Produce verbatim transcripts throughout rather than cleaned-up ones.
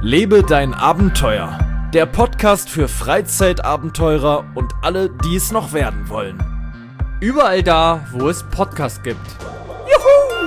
Lebe dein Abenteuer. Der Podcast für Freizeitabenteurer und alle, die es noch werden wollen. Überall da, wo es Podcasts gibt. Juhu!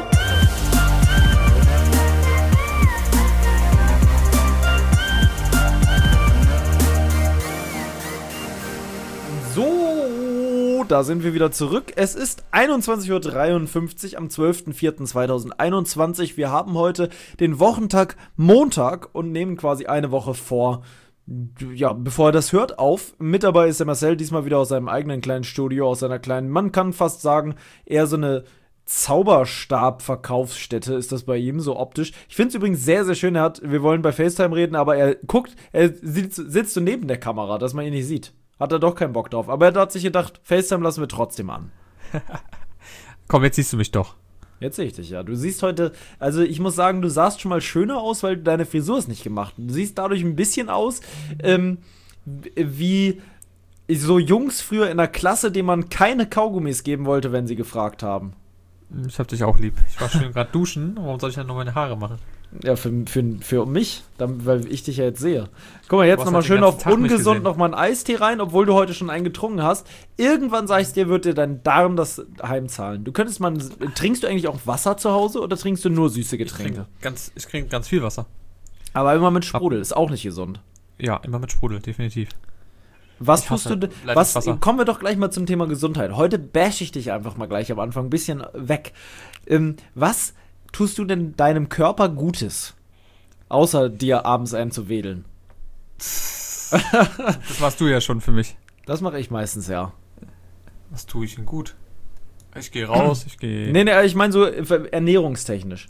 So, da sind wir wieder zurück. Es ist einundzwanzig Uhr dreiundfünfzig am zwölfter vierter zweitausendeinundzwanzig. Wir haben heute den Wochentag Montag und nehmen quasi eine Woche vor, ja, bevor er das hört, auf. Mit dabei ist der Marcel, diesmal wieder aus seinem eigenen kleinen Studio, aus seiner kleinen, man kann fast sagen, eher so eine Zauberstab-Verkaufsstätte ist das bei ihm, so optisch. Ich finde es übrigens sehr, sehr schön, er hat, wir wollen bei FaceTime reden, aber er guckt, er sitzt, sitzt so neben der Kamera, dass man ihn nicht sieht. Hat er doch keinen Bock drauf. Aber er hat sich gedacht, FaceTime lassen wir trotzdem an. Komm, jetzt siehst du mich doch. Jetzt sehe ich dich, ja. Du siehst heute, also ich muss sagen, du sahst schon mal schöner aus, weil deine Frisur ist nicht gemacht. Du siehst dadurch ein bisschen aus, ähm, wie so Jungs früher in der Klasse, denen man keine Kaugummis geben wollte, wenn sie gefragt haben. Ich hab dich auch lieb. Ich war schön gerade duschen. Warum soll ich dann noch meine Haare machen? Ja, für, für, für mich, dann, weil ich dich ja jetzt sehe. Guck mal, jetzt nochmal schön auf Tag ungesund nochmal einen Eistee rein, obwohl du heute schon einen getrunken hast. Irgendwann, sag ich dir, wird dir dein Darm das heimzahlen. Du könntest mal, trinkst du eigentlich auch Wasser zu Hause oder trinkst du nur süße Getränke? Ich trinke ganz, ich trinke ganz viel Wasser. Aber immer mit Sprudel, ist auch nicht gesund. Ja, immer mit Sprudel, definitiv. Was ich tust du, was, kommen wir doch gleich mal zum Thema Gesundheit. Heute bash ich dich einfach mal gleich am Anfang ein bisschen weg. Ähm, was tust du denn deinem Körper Gutes? Außer dir abends einzuwedeln. Das machst du ja schon für mich. Das mache ich meistens, ja. Was tue ich denn gut? Ich gehe raus, ich gehe... Nee, nee, ich meine so ernährungstechnisch.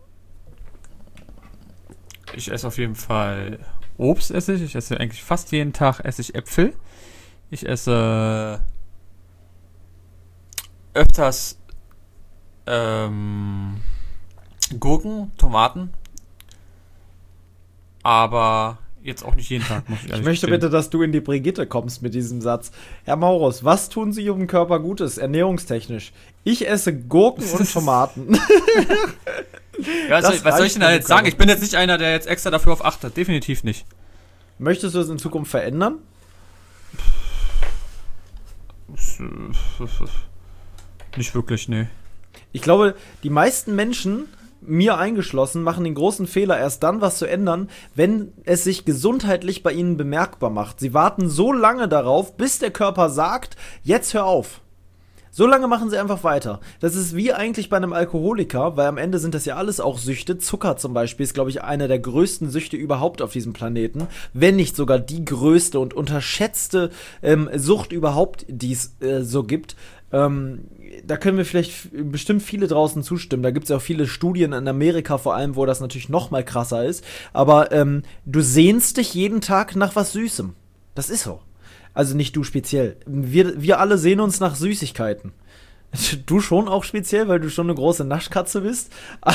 Ich esse auf jeden Fall Obst, esse ich. Ich esse eigentlich fast jeden Tag esse ich Äpfel. Ich esse öfters ähm, Gurken, Tomaten. Aber jetzt auch nicht jeden Tag, muss ich ehrlich Ich möchte gestehen. bitte, dass du in die Brigitte kommst mit diesem Satz. Herr Maurus, was tun Sie Ihrem Körper Gutes, ernährungstechnisch? Ich esse Gurken und Tomaten. Ja, was, soll, was soll ich denn da jetzt sagen? Ich bin jetzt nicht einer, der jetzt extra dafür auf achtet. Definitiv nicht. Möchtest du es in Zukunft verändern? Nicht wirklich, nee. Ich glaube, die meisten Menschen, mir eingeschlossen, machen den großen Fehler, erst dann was zu ändern, wenn es sich gesundheitlich bei ihnen bemerkbar macht. Sie warten so lange darauf, bis der Körper sagt, jetzt hör auf. So lange machen sie einfach weiter. Das ist wie eigentlich bei einem Alkoholiker, weil am Ende sind das ja alles auch Süchte. Zucker zum Beispiel ist, glaube ich, eine der größten Süchte überhaupt auf diesem Planeten. Wenn nicht sogar die größte und unterschätzte ähm, Sucht überhaupt, die es äh, so gibt. Ähm, da können wir vielleicht bestimmt viele draußen zustimmen. Da gibt es ja auch viele Studien in Amerika vor allem, wo das natürlich noch mal krasser ist. Aber ähm, du sehnst dich jeden Tag nach was Süßem. Das ist so. Also nicht du speziell. Wir, wir alle sehen uns nach Süßigkeiten. Du schon auch speziell, weil du schon eine große Naschkatze bist.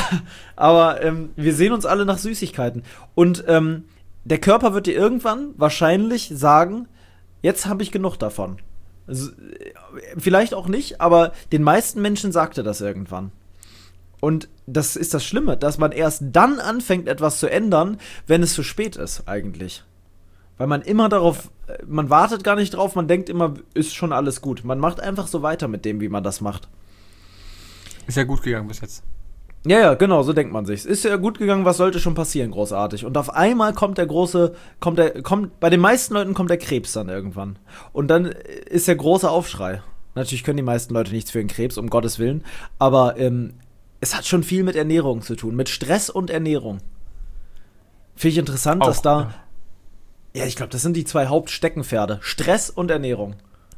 Aber ähm, wir sehen uns alle nach Süßigkeiten. Und ähm, der Körper wird dir irgendwann wahrscheinlich sagen, jetzt habe ich genug davon. Also, vielleicht auch nicht, aber den meisten Menschen sagt er das irgendwann. Und das ist das Schlimme, dass man erst dann anfängt, etwas zu ändern, wenn es zu spät ist, eigentlich. Weil man immer darauf, man wartet gar nicht drauf, man denkt immer, ist schon alles gut. Man macht einfach so weiter mit dem, wie man das macht. Ist ja gut gegangen bis jetzt. Ja, ja, genau, so denkt man sich. Ist ja gut gegangen, was sollte schon passieren, großartig. Und auf einmal kommt der große, kommt der, kommt, bei den meisten Leuten kommt der Krebs dann irgendwann. Und dann ist der große Aufschrei. Natürlich können die meisten Leute nichts für den Krebs, um Gottes Willen. Aber ähm, es hat schon viel mit Ernährung zu tun, mit Stress und Ernährung. Finde ich interessant, Auch, dass da... Ja. Ja, ich glaube, das sind die zwei Hauptsteckenpferde. Stress und Ernährung.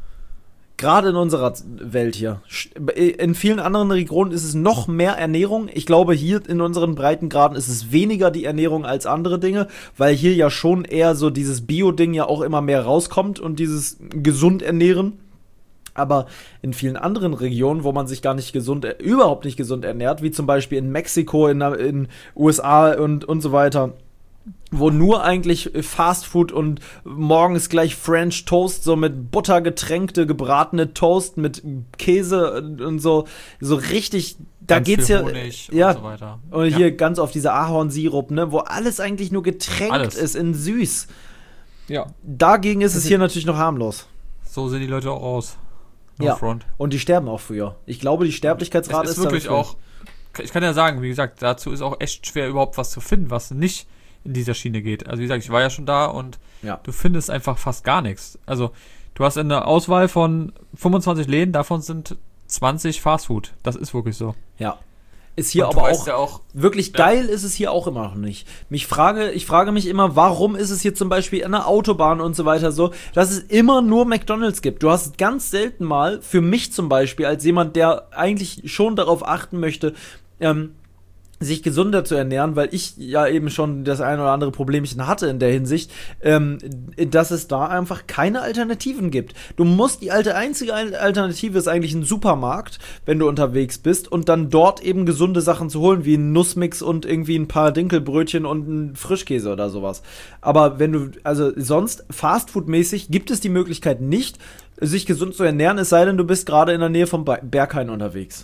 Gerade in unserer Welt hier. In vielen anderen Regionen ist es noch mehr Ernährung. Ich glaube, hier in unseren Breitengraden ist es weniger die Ernährung als andere Dinge, weil hier ja schon eher so dieses Bio-Ding ja auch immer mehr rauskommt und dieses gesund ernähren. Aber in vielen anderen Regionen, wo man sich gar nicht gesund, überhaupt nicht gesund ernährt, wie zum Beispiel in Mexiko, in den U S A und, und so weiter, wo nur eigentlich Fastfood und morgens gleich French Toast, so mit Butter getränkte, gebratene Toast mit Käse und so, so richtig, da Ganz geht's viel ja, Honig ja, und so weiter. und hier Ja. ganz auf diese Ahornsirup, ne, wo alles eigentlich nur getränkt Alles. ist in süß. Ja. Dagegen ist es Also- hier natürlich noch harmlos. So sehen die Leute auch aus. No Ja. front. Und die sterben auch früher. Ich glaube, die Sterblichkeitsrate Es ist ist wirklich dann früher. auch, ich kann ja sagen, wie gesagt, dazu ist auch echt schwer überhaupt was zu finden, was nicht in dieser Schiene geht. Also wie gesagt, ich war ja schon da und Ja. du findest einfach fast gar nichts. Also du hast eine Auswahl von fünfundzwanzig Läden, davon sind zwanzig Fastfood. Das ist wirklich so. Ja. Ist hier Und aber du weißt auch, ja auch, wirklich ja. geil ist es hier auch immer noch nicht. Mich frage, ich frage mich immer, warum ist es hier zum Beispiel an der Autobahn und so weiter so, dass es immer nur McDonald's gibt. Du hast ganz selten mal, für mich zum Beispiel, als jemand, der eigentlich schon darauf achten möchte, ähm, sich gesunder zu ernähren, weil ich ja eben schon das ein oder andere Problemchen hatte in der Hinsicht, ähm, dass es da einfach keine Alternativen gibt. Du musst, die alte einzige Alternative ist eigentlich ein Supermarkt, wenn du unterwegs bist und dann dort eben gesunde Sachen zu holen, wie ein Nussmix und irgendwie ein paar Dinkelbrötchen und ein Frischkäse oder sowas. Aber wenn du, also sonst Fastfood-mäßig gibt es die Möglichkeit nicht, sich gesund zu ernähren, es sei denn, du bist gerade in der Nähe vom Berghain unterwegs.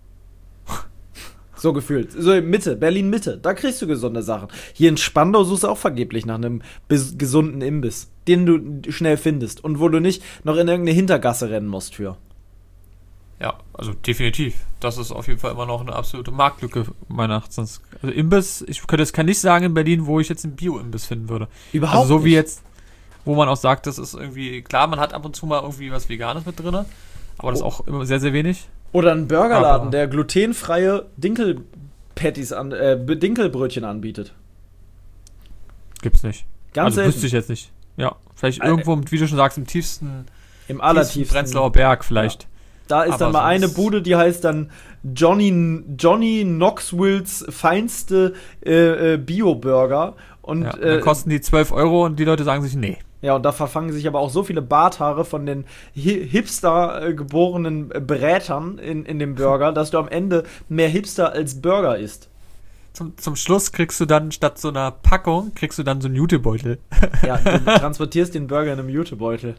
So gefühlt. So in Mitte, Berlin-Mitte. Da kriegst du gesunde Sachen. Hier in Spandau suchst du auch vergeblich nach einem bis- gesunden Imbiss, den du schnell findest und wo du nicht noch in irgendeine Hintergasse rennen musst für. ja, also definitiv. Das ist auf jeden Fall immer noch eine absolute Marktlücke meiner Erachtens. Also Imbiss, ich könnte es kann nicht sagen in Berlin, wo ich jetzt einen Bio-Imbiss finden würde. Überhaupt Also so wie nicht. jetzt, wo man auch sagt, das ist irgendwie, klar, man hat ab und zu mal irgendwie was Veganes mit drin, aber das Oh. auch immer sehr, sehr wenig. Oder ein Burgerladen, Aber- der glutenfreie Dinkelpatties an, äh, Dinkelbrötchen anbietet. Gibt's nicht. Ganz also selten. wüsste ich jetzt nicht. Ja, vielleicht Äh, irgendwo, wie du schon sagst, im tiefsten, Im tiefsten allertiefsten. Prenzlauer Berg vielleicht. Da ist Aber dann mal eine sonst- Bude, die heißt dann Johnny, Johnny Knoxvilles feinste äh, äh, Bio-Burger. Und, Ja, und äh, dann kosten die zwölf Euro und die Leute sagen sich, nee. ja, und da verfangen sich aber auch so viele Barthaare von den Hi- Hipster äh, geborenen äh, Brätern in, in dem Burger, dass du am Ende mehr Hipster als Burger isst. Zum, zum Schluss kriegst du dann statt so einer Packung, kriegst du dann so einen Jutebeutel. Ja, du transportierst den Burger in einem Jutebeutel.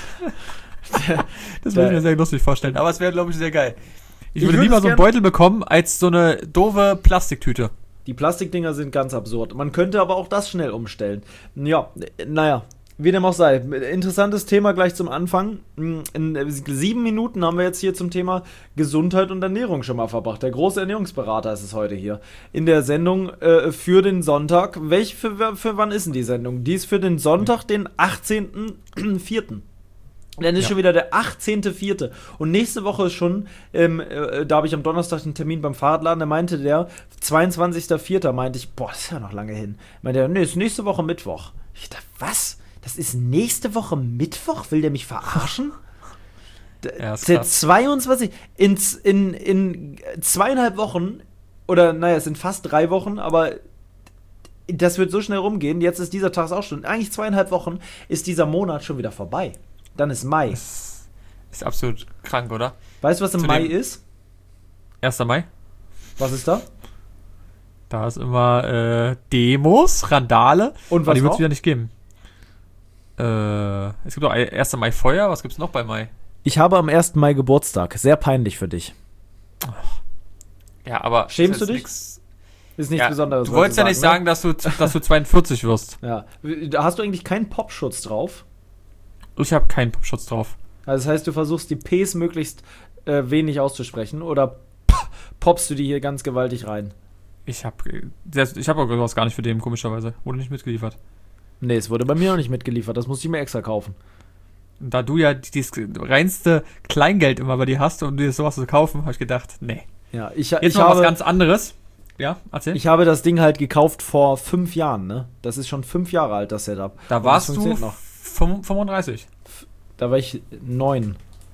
Das Der- würde ich mir sehr lustig vorstellen. Aber es wäre, glaube ich, sehr geil. Ich, Ich würde würde lieber es so einen gern- Beutel bekommen, als so eine doofe Plastiktüte. Die Plastikdinger sind ganz absurd. Man könnte aber auch das schnell umstellen. Ja, äh, naja, wie dem auch sei. Interessantes Thema gleich zum Anfang. In äh, sieben Minuten haben wir jetzt hier zum Thema Gesundheit und Ernährung schon mal verbracht. Der große Ernährungsberater ist es heute hier. In der Sendung äh, für den Sonntag. Welch, für, für wann ist denn die Sendung? Die ist für den Sonntag, den achtzehnten vierten Dann ist Ja. schon wieder der achtzehnte vierte Und nächste Woche ist schon, ähm, äh, da habe ich am Donnerstag einen Termin beim Fahrradladen, da meinte der, zweiundzwanzigster vierter meinte ich, boah, das ist ja noch lange hin. Meinte er, nee, ist nächste Woche Mittwoch. Ich dachte, was? Das ist nächste Woche Mittwoch? Will der mich verarschen? D- Ja, ist der krass. zweiundzwanzig in, z- in, in zweieinhalb Wochen, oder naja, es sind fast drei Wochen, aber das wird so schnell rumgehen. Jetzt ist dieser Tag auch schon, eigentlich zweieinhalb Wochen ist dieser Monat schon wieder vorbei. Dann ist Mai. Das ist absolut krank, oder? Weißt du, was im Zu Mai dem- ist? erster Mai. Was ist da? Da ist immer äh, Demos, Randale. Und Aber was die wird noch? es wieder nicht geben. Äh, es gibt auch erster Mai Feuer. Was gibt's noch bei Mai? Ich habe am ersten Mai Geburtstag. Sehr peinlich für dich. Ja, aber... Schämst ist du jetzt dich? nix- Ist nichts Ja, Besonderes. du wolltest ja nicht sagen, dass du, dass du zweiundvierzig wirst. Ne? Ja. Da hast du eigentlich keinen Popschutz drauf. Ich habe keinen Popschutz drauf. Also das heißt, du versuchst die Ps möglichst äh, wenig auszusprechen oder p- poppst du die hier ganz gewaltig rein? Ich habe ich hab auch sowas gar nicht für den, komischerweise. Wurde nicht mitgeliefert. Nee, es wurde bei mir auch nicht mitgeliefert. Das musste ich mir extra kaufen. Und da du ja dieses reinste Kleingeld immer bei dir hast, um dir sowas zu kaufen, habe ich gedacht, nee. Ja, ich, Jetzt ich, noch was habe, ganz anderes. Ja, erzähl. ich habe das Ding halt gekauft vor fünf Jahren, ne? Das ist schon fünf Jahre alt, das Setup. da Und warst das du funktioniert noch. fünf- fünfunddreißig. Da war ich neun.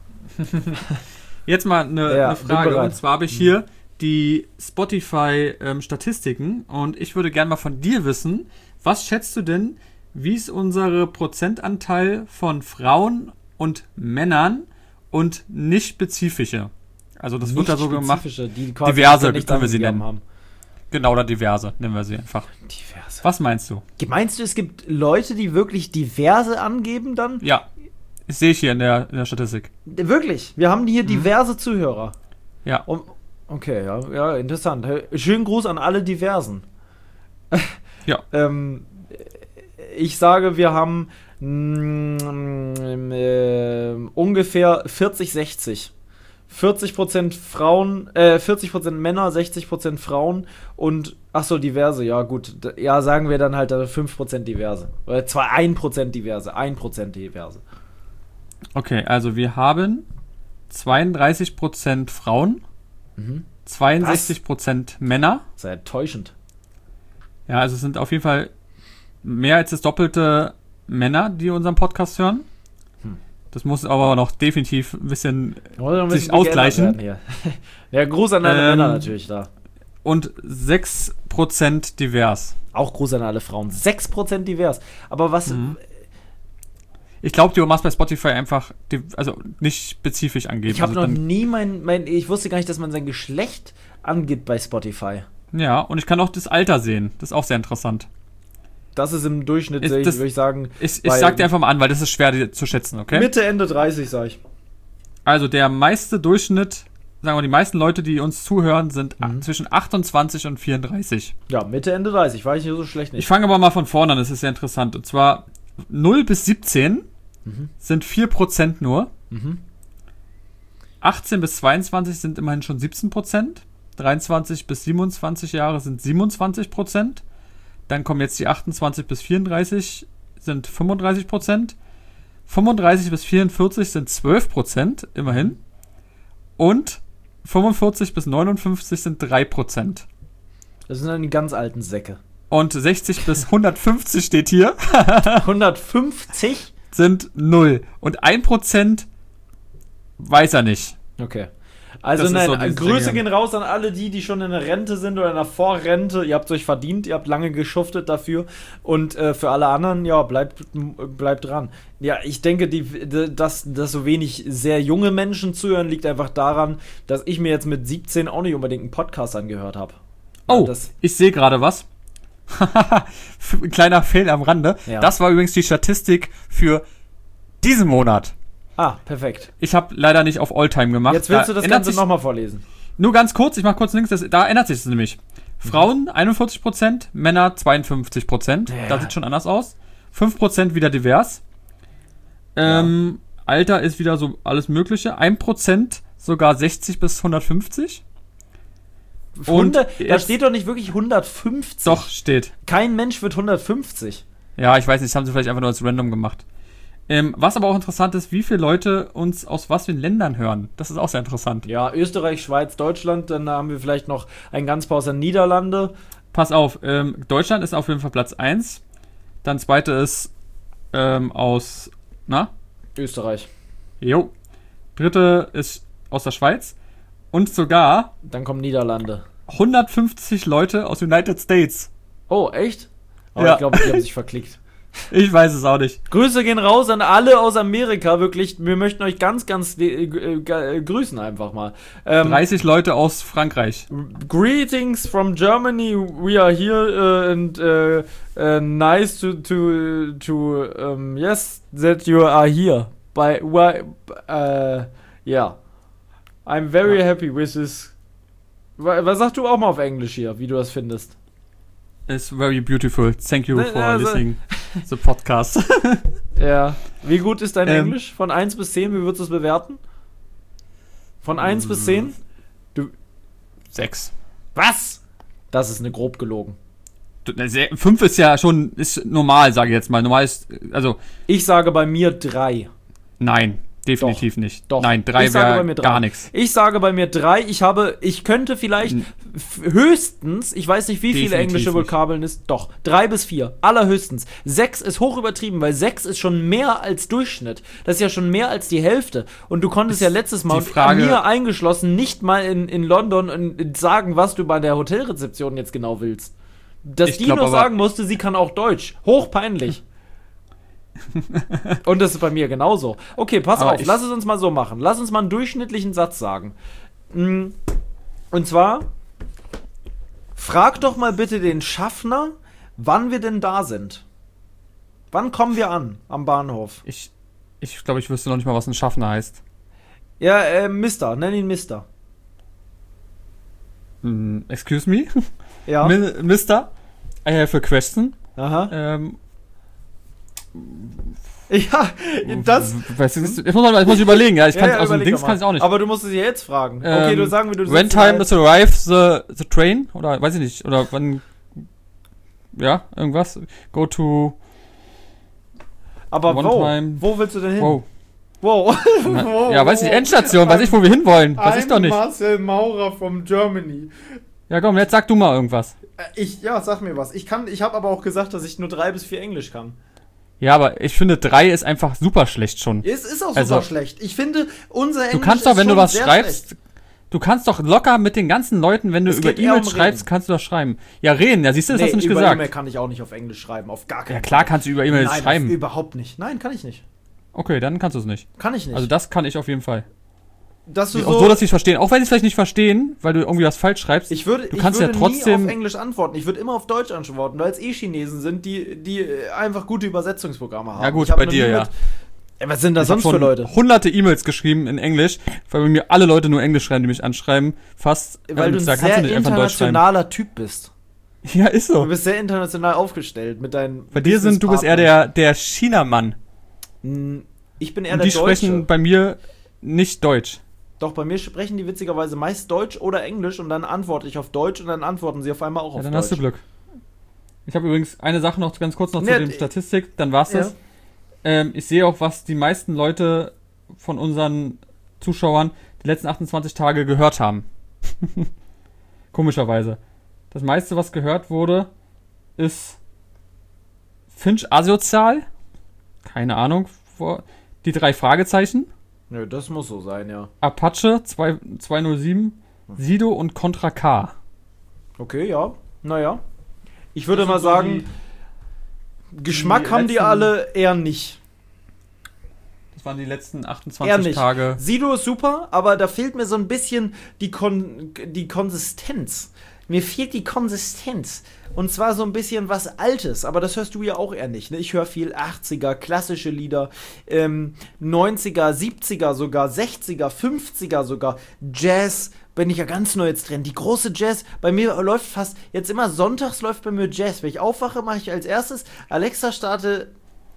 Jetzt mal eine, Ja, eine bin Frage. bereit. Und zwar habe ich hier die Spotify-Statistiken und ich würde gerne mal von dir wissen, was schätzt du denn, wie ist unsere Prozentanteil von Frauen und Männern und nicht spezifische? Also das wird da so gemacht. Spezifische, die quasi Diverse nichts können wir sie angegeben nennen. haben. Genau, oder diverse, nennen wir sie einfach. Diverse. Was meinst du? Meinst du, es gibt Leute, die wirklich diverse angeben dann? Ja, das sehe ich hier in der, in der Statistik. Wirklich? Wir haben hier Mhm. diverse Zuhörer. Ja. Um, okay, ja, ja, interessant. Schönen Gruß an alle Diversen. Ja. ähm, ich sage, wir haben mm, äh, ungefähr vierzig sechzig. vierzig Prozent Frauen, äh, vierzig Prozent Männer, sechzig Prozent Frauen und, ach so, diverse, ja gut, d- ja, sagen wir dann halt äh, fünf Prozent diverse. Oder zwar ein Prozent diverse, ein Prozent diverse. Okay, also wir haben zweiunddreißig Prozent Frauen, Mhm. zweiundsechzig Prozent Männer. Das ist ja enttäuschend. Ja, also es sind auf jeden Fall mehr als das Doppelte Männer, die unseren Podcast hören. Hm. Das muss aber noch definitiv ein bisschen Muss noch ein sich bisschen geändert ausgleichen. werden hier. Ja, Gruß an alle Ähm, Männer natürlich da. Und sechs Prozent divers. Auch Gruß an alle Frauen. sechs Prozent divers. Aber was, Mhm. Ich glaube, du machst bei Spotify einfach, die, also nicht spezifisch angeben. ich habe also noch dann, nie mein, mein, ich wusste gar nicht, dass man sein Geschlecht angibt bei Spotify. Ja, und ich kann auch das Alter sehen. Das ist auch sehr interessant. Das ist im Durchschnitt, Ist sehe ich, das- würde ich sagen, Ich, ich Weil- sag dir einfach mal an, weil das ist schwer die- zu schätzen, okay? Mitte, Ende dreißig, sag ich. Also der meiste Durchschnitt, sagen wir, die meisten Leute, die uns zuhören, sind Mhm. a- zwischen achtundzwanzig und vierunddreißig. Ja, Mitte, Ende dreißig, war ich hier so schlecht Ich nicht. fange aber mal von vorne an, das ist sehr interessant. Und zwar null bis siebzehn Mhm. sind vier Prozent nur. Mhm. achtzehn bis zweiundzwanzig sind immerhin schon siebzehn Prozent. dreiundzwanzig bis siebenundzwanzig Jahre sind siebenundzwanzig Prozent. Dann kommen jetzt die achtundzwanzig bis vierunddreißig, sind fünfunddreißig Prozent. fünfunddreißig bis vierundvierzig sind zwölf Prozent, immerhin. Und fünfundvierzig bis neunundfünfzig sind drei Prozent. Das sind dann die ganz alten Säcke. Und sechzig bis hundertfünfzig steht hier, hundertfünfzig? sind null. Und ein Prozent weiß er nicht. Okay. Also Das ist nein, so dieses Grüße Ding. gehen raus an alle die, die schon in der Rente sind oder in der Vorrente. Ihr habt euch verdient, ihr habt lange geschuftet dafür. Und äh, für alle anderen, ja, bleibt, bleibt dran. Ja, ich denke, die, die, dass, dass so wenig sehr junge Menschen zuhören, liegt einfach daran, dass ich mir jetzt mit siebzehn auch nicht unbedingt einen Podcast angehört habe. Oh, das, ich sehe gerade was. Ein kleiner Fail am Rande. Ja. Das war übrigens die Statistik für diesen Monat. ah, perfekt. Ich habe leider nicht auf Alltime gemacht. Jetzt willst Da du das ändert Ganze sich- nochmal vorlesen. Nur ganz kurz, ich mach kurz links, das, da ändert sich es nämlich. Frauen einundvierzig Prozent, Männer zweiundfünfzig Prozent. Ja. Da sieht schon anders aus. fünf Prozent wieder divers. Ähm, Alter ist wieder so alles Mögliche. ein Prozent sogar sechzig bis hundertfünfzig. Und hundert, da jetzt- steht doch nicht wirklich hundertfünfzig. Doch, steht. Kein Mensch wird hundertfünfzig. Ja, ich weiß nicht, das haben sie vielleicht einfach nur als random gemacht. Ähm, was aber auch interessant ist, wie viele Leute uns aus was für Ländern hören. Das ist auch sehr interessant. Ja, Österreich, Schweiz, Deutschland, dann haben wir vielleicht noch ein ganz paar aus der Niederlande. Pass auf, ähm, Deutschland ist auf jeden Fall Platz eins. Dann zweite ist ähm, aus, na? Österreich. Jo. Dritte ist aus der Schweiz. Und sogar Dann kommen Niederlande. hundertfünfzig Leute aus United States. Oh, echt? Aber Ja. ich glaube, die haben sich verklickt. Ich weiß es auch nicht. Grüße gehen raus an alle aus Amerika, wirklich. Wir möchten euch ganz, ganz äh, äh, grüßen einfach mal. Ähm, dreißig Leute aus Frankreich. Greetings from Germany. We are here uh, and uh, uh, nice to to to um, yes that you are here. By why? Uh, yeah, I'm very Ja. happy with this. Wa- Was sagst du auch mal auf Englisch hier, wie du das findest? It's very beautiful. Thank you Ne, for also- listening the podcast. Ja. Wie gut ist dein Ähm. Englisch? Von eins bis zehn, wie würdest du es bewerten? Von eins bis zehn? Sechs. Was? Das ist eine grob gelogen. Fünf ist ja schon ist normal, sage ich jetzt mal. Normal ist, also Ich sage bei mir drei. nein, definitiv nicht. Doch. Nein, drei Ich sage bei mir wäre drei. gar nichts. Ich sage bei mir drei. Ich habe, ich könnte vielleicht N- f- höchstens, ich weiß nicht, wie viele Definitiv englische nicht. Vokabeln ist, doch, drei bis vier, allerhöchstens. Sechs ist hoch übertrieben, weil sechs ist schon mehr als Durchschnitt. Das ist ja schon mehr als die Hälfte. Und du konntest Ist ja letztes Mal, die Frage- und mir eingeschlossen, nicht mal in, in London und sagen, was du bei der Hotelrezeption jetzt genau willst. Dass Ich die glaub noch aber- sagen musste, sie kann auch Deutsch. Hochpeinlich. Und das ist bei mir genauso. Okay, pass Aber auf, ich- lass es uns mal so machen. Lass uns mal einen durchschnittlichen Satz sagen. Mm, Und zwar Frag doch mal bitte den Schaffner, wann wir denn da sind. Wann kommen wir an am Bahnhof? Ich ich glaube, ich wüsste noch nicht mal, was ein Schaffner heißt. Ja, äh, Mister, nenn ihn Mister. Mm, excuse me? Ja. Mi- Mister? I have a question. Aha. Ähm, Ja, das. Weißt du, das muss man jetzt muss ich überlegen, ja. Ich kann ja, ja, aus dem überleg Dings doch kann ich mal. auch nicht. Aber du musst es ja jetzt fragen. Ähm, Okay, du sagen, wie du When sitzt time halt- is arrive the, the train? Oder weiß ich nicht. Oder wann. Ja, irgendwas. Go to. Aber one wo? time- Wo willst du denn hin? Wow. Wow. Na, Wow, ja, weiß ich, wow. Endstation, weiß ich, wo wir hinwollen. Weiß ich doch nicht. Marcel Maurer from Germany. Ja, komm, jetzt sag du mal irgendwas. Äh, Ich, ja, sag mir was. Ich kann, ich habe aber auch gesagt, dass ich nur drei bis vier Englisch kann. Ja, aber ich finde, drei ist einfach super schlecht schon. Es ist auch super Also, schlecht. Ich finde, unser Englisch Du kannst doch, ist wenn du schon was sehr schreibst, schlecht. du kannst doch locker mit den ganzen Leuten, wenn du Es über geht eher E-Mails um schreibst, Reden. kannst du doch schreiben. Ja, reden, ja, siehst du, das Nee, hast du nicht über gesagt. E-Mail kann ich auch nicht auf Englisch schreiben, auf gar keinen Ja, klar Fall. kannst du über E-Mails Nein, schreiben. auf, überhaupt nicht. Nein, kann ich nicht. Okay, dann kannst du es nicht. Kann ich nicht. Also das kann ich auf jeden Fall. dass du Auch so, dass sie es verstehen. Auch wenn sie es vielleicht nicht verstehen, weil du irgendwie was falsch schreibst. Ich würde, Du ich kannst würde ja trotzdem- nie auf Englisch antworten. Ich würde immer auf Deutsch antworten, weil es eh Chinesen sind, die, die äh, einfach gute Übersetzungsprogramme haben. Ja gut, Ich hab bei noch dir, nie ja. mit- Ey, was sind da Ich hab sonst für schon Leute? hunderte E-Mails geschrieben in Englisch, weil bei mir alle Leute nur Englisch schreiben, die mich anschreiben. Fast. Weil ähm, du ein da kannst sehr du nicht einfach Deutsch schreiben. internationaler Typ bist. Ja, ist Du so. bist sehr international aufgestellt mit deinen Bei dir sind, du bist eher der, der China-Mann. Hm, Ich bin eher Und der die Deutsche. sprechen bei mir nicht Deutsch. Doch, bei mir sprechen die witzigerweise meist Deutsch oder Englisch und dann antworte ich auf Deutsch und dann antworten sie auf einmal auch Ja, auf dann Deutsch. hast du Glück. Ich habe übrigens eine Sache noch ganz kurz noch Ja, zu dem d- Statistik, dann war's ja. das. Ähm, ich sehe auch, was die meisten Leute von unseren Zuschauern die letzten achtundzwanzig Tage gehört haben. Komischerweise. Das meiste, was gehört wurde, ist Finch asozial. Keine Ahnung. Vor- Die drei Fragezeichen. Nö, das muss so sein, ja. Apache zwei- zweihundertsieben, Sido und Contra K. Okay, ja. Naja. Ich würde Das mal sind so sagen, Geschmack die haben die letzten- alle eher nicht. Das waren die letzten Eher achtundzwanzig nicht. Tage. Sido ist super, aber da fehlt mir so ein bisschen die, Kon die Konsistenz. Mir fehlt die Konsistenz. Und zwar so ein bisschen was Altes, aber das hörst du ja auch eher nicht. Ne? Ich höre viel achtziger, klassische Lieder, ähm, neunziger, siebziger sogar, sechziger, fünfziger sogar, Jazz, bin ich ja ganz neu jetzt drin. Die große Jazz, bei mir läuft fast, jetzt immer sonntags läuft bei mir Jazz. Wenn ich aufwache, mache ich als erstes, Alexa starte.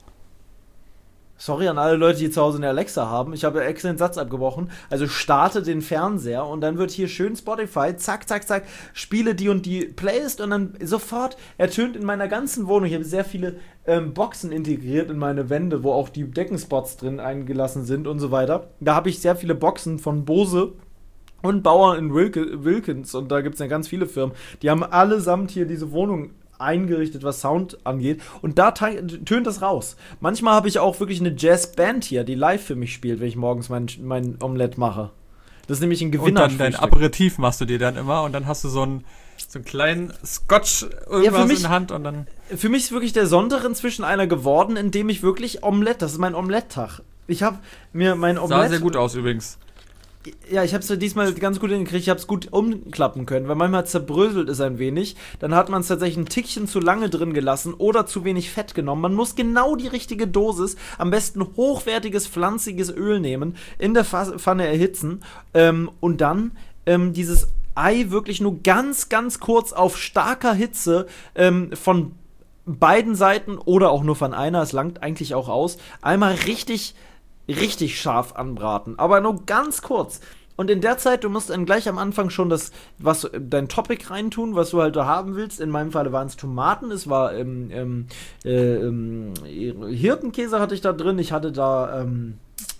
Sorry an alle Leute, die zu Hause eine Alexa haben. Ich habe extra den Satz abgebrochen. Also starte den Fernseher und dann wird hier schön Spotify, zack, zack, zack, spiele die und die Playlist und dann sofort ertönt in meiner ganzen Wohnung. Ich habe sehr viele ähm, Boxen integriert in meine Wände, wo auch die Deckenspots drin eingelassen sind und so weiter. Da habe ich sehr viele Boxen von Bose und Bauer in Wilke, Wilkins und da gibt es ja ganz viele Firmen. Die haben allesamt hier diese Wohnung eingerichtet, was Sound angeht. Und da tönt das raus. Manchmal habe ich auch wirklich eine Jazzband hier, die live für mich spielt, wenn ich morgens mein, mein Omelett mache. Das ist nämlich ein Und Gewinner. dann dein Aperitif machst du dir dann immer und dann hast du so einen, so einen kleinen Scotch irgendwas mich- in der Hand und dann. Für mich ist wirklich der Sonntag inzwischen einer geworden, in dem ich wirklich Omelett, das ist mein Omelett-Tag. Ich habe mir mein Omelett... Sah sehr gut aus übrigens. Ja, ich habe es diesmal ganz gut hingekriegt, ich habe es gut umklappen können, weil manchmal zerbröselt es ein wenig. Dann hat man es tatsächlich ein Tickchen zu lange drin gelassen oder zu wenig Fett genommen. Man muss genau die richtige Dosis, am besten hochwertiges, pflanziges Öl nehmen, in der Fa- Pfanne erhitzen ähm, und dann ähm, dieses Ei wirklich nur ganz, ganz kurz auf starker Hitze ähm, von beiden Seiten oder auch nur von einer, es langt eigentlich auch aus, einmal richtig... richtig scharf anbraten, aber nur ganz kurz. Und in der Zeit, du musst dann gleich am Anfang schon das, was dein Topic reintun, was du halt da haben willst. In meinem Fall waren es Tomaten, es war ähm, ähm, äh, ähm, Hirtenkäse hatte ich da drin, ich hatte da ähm,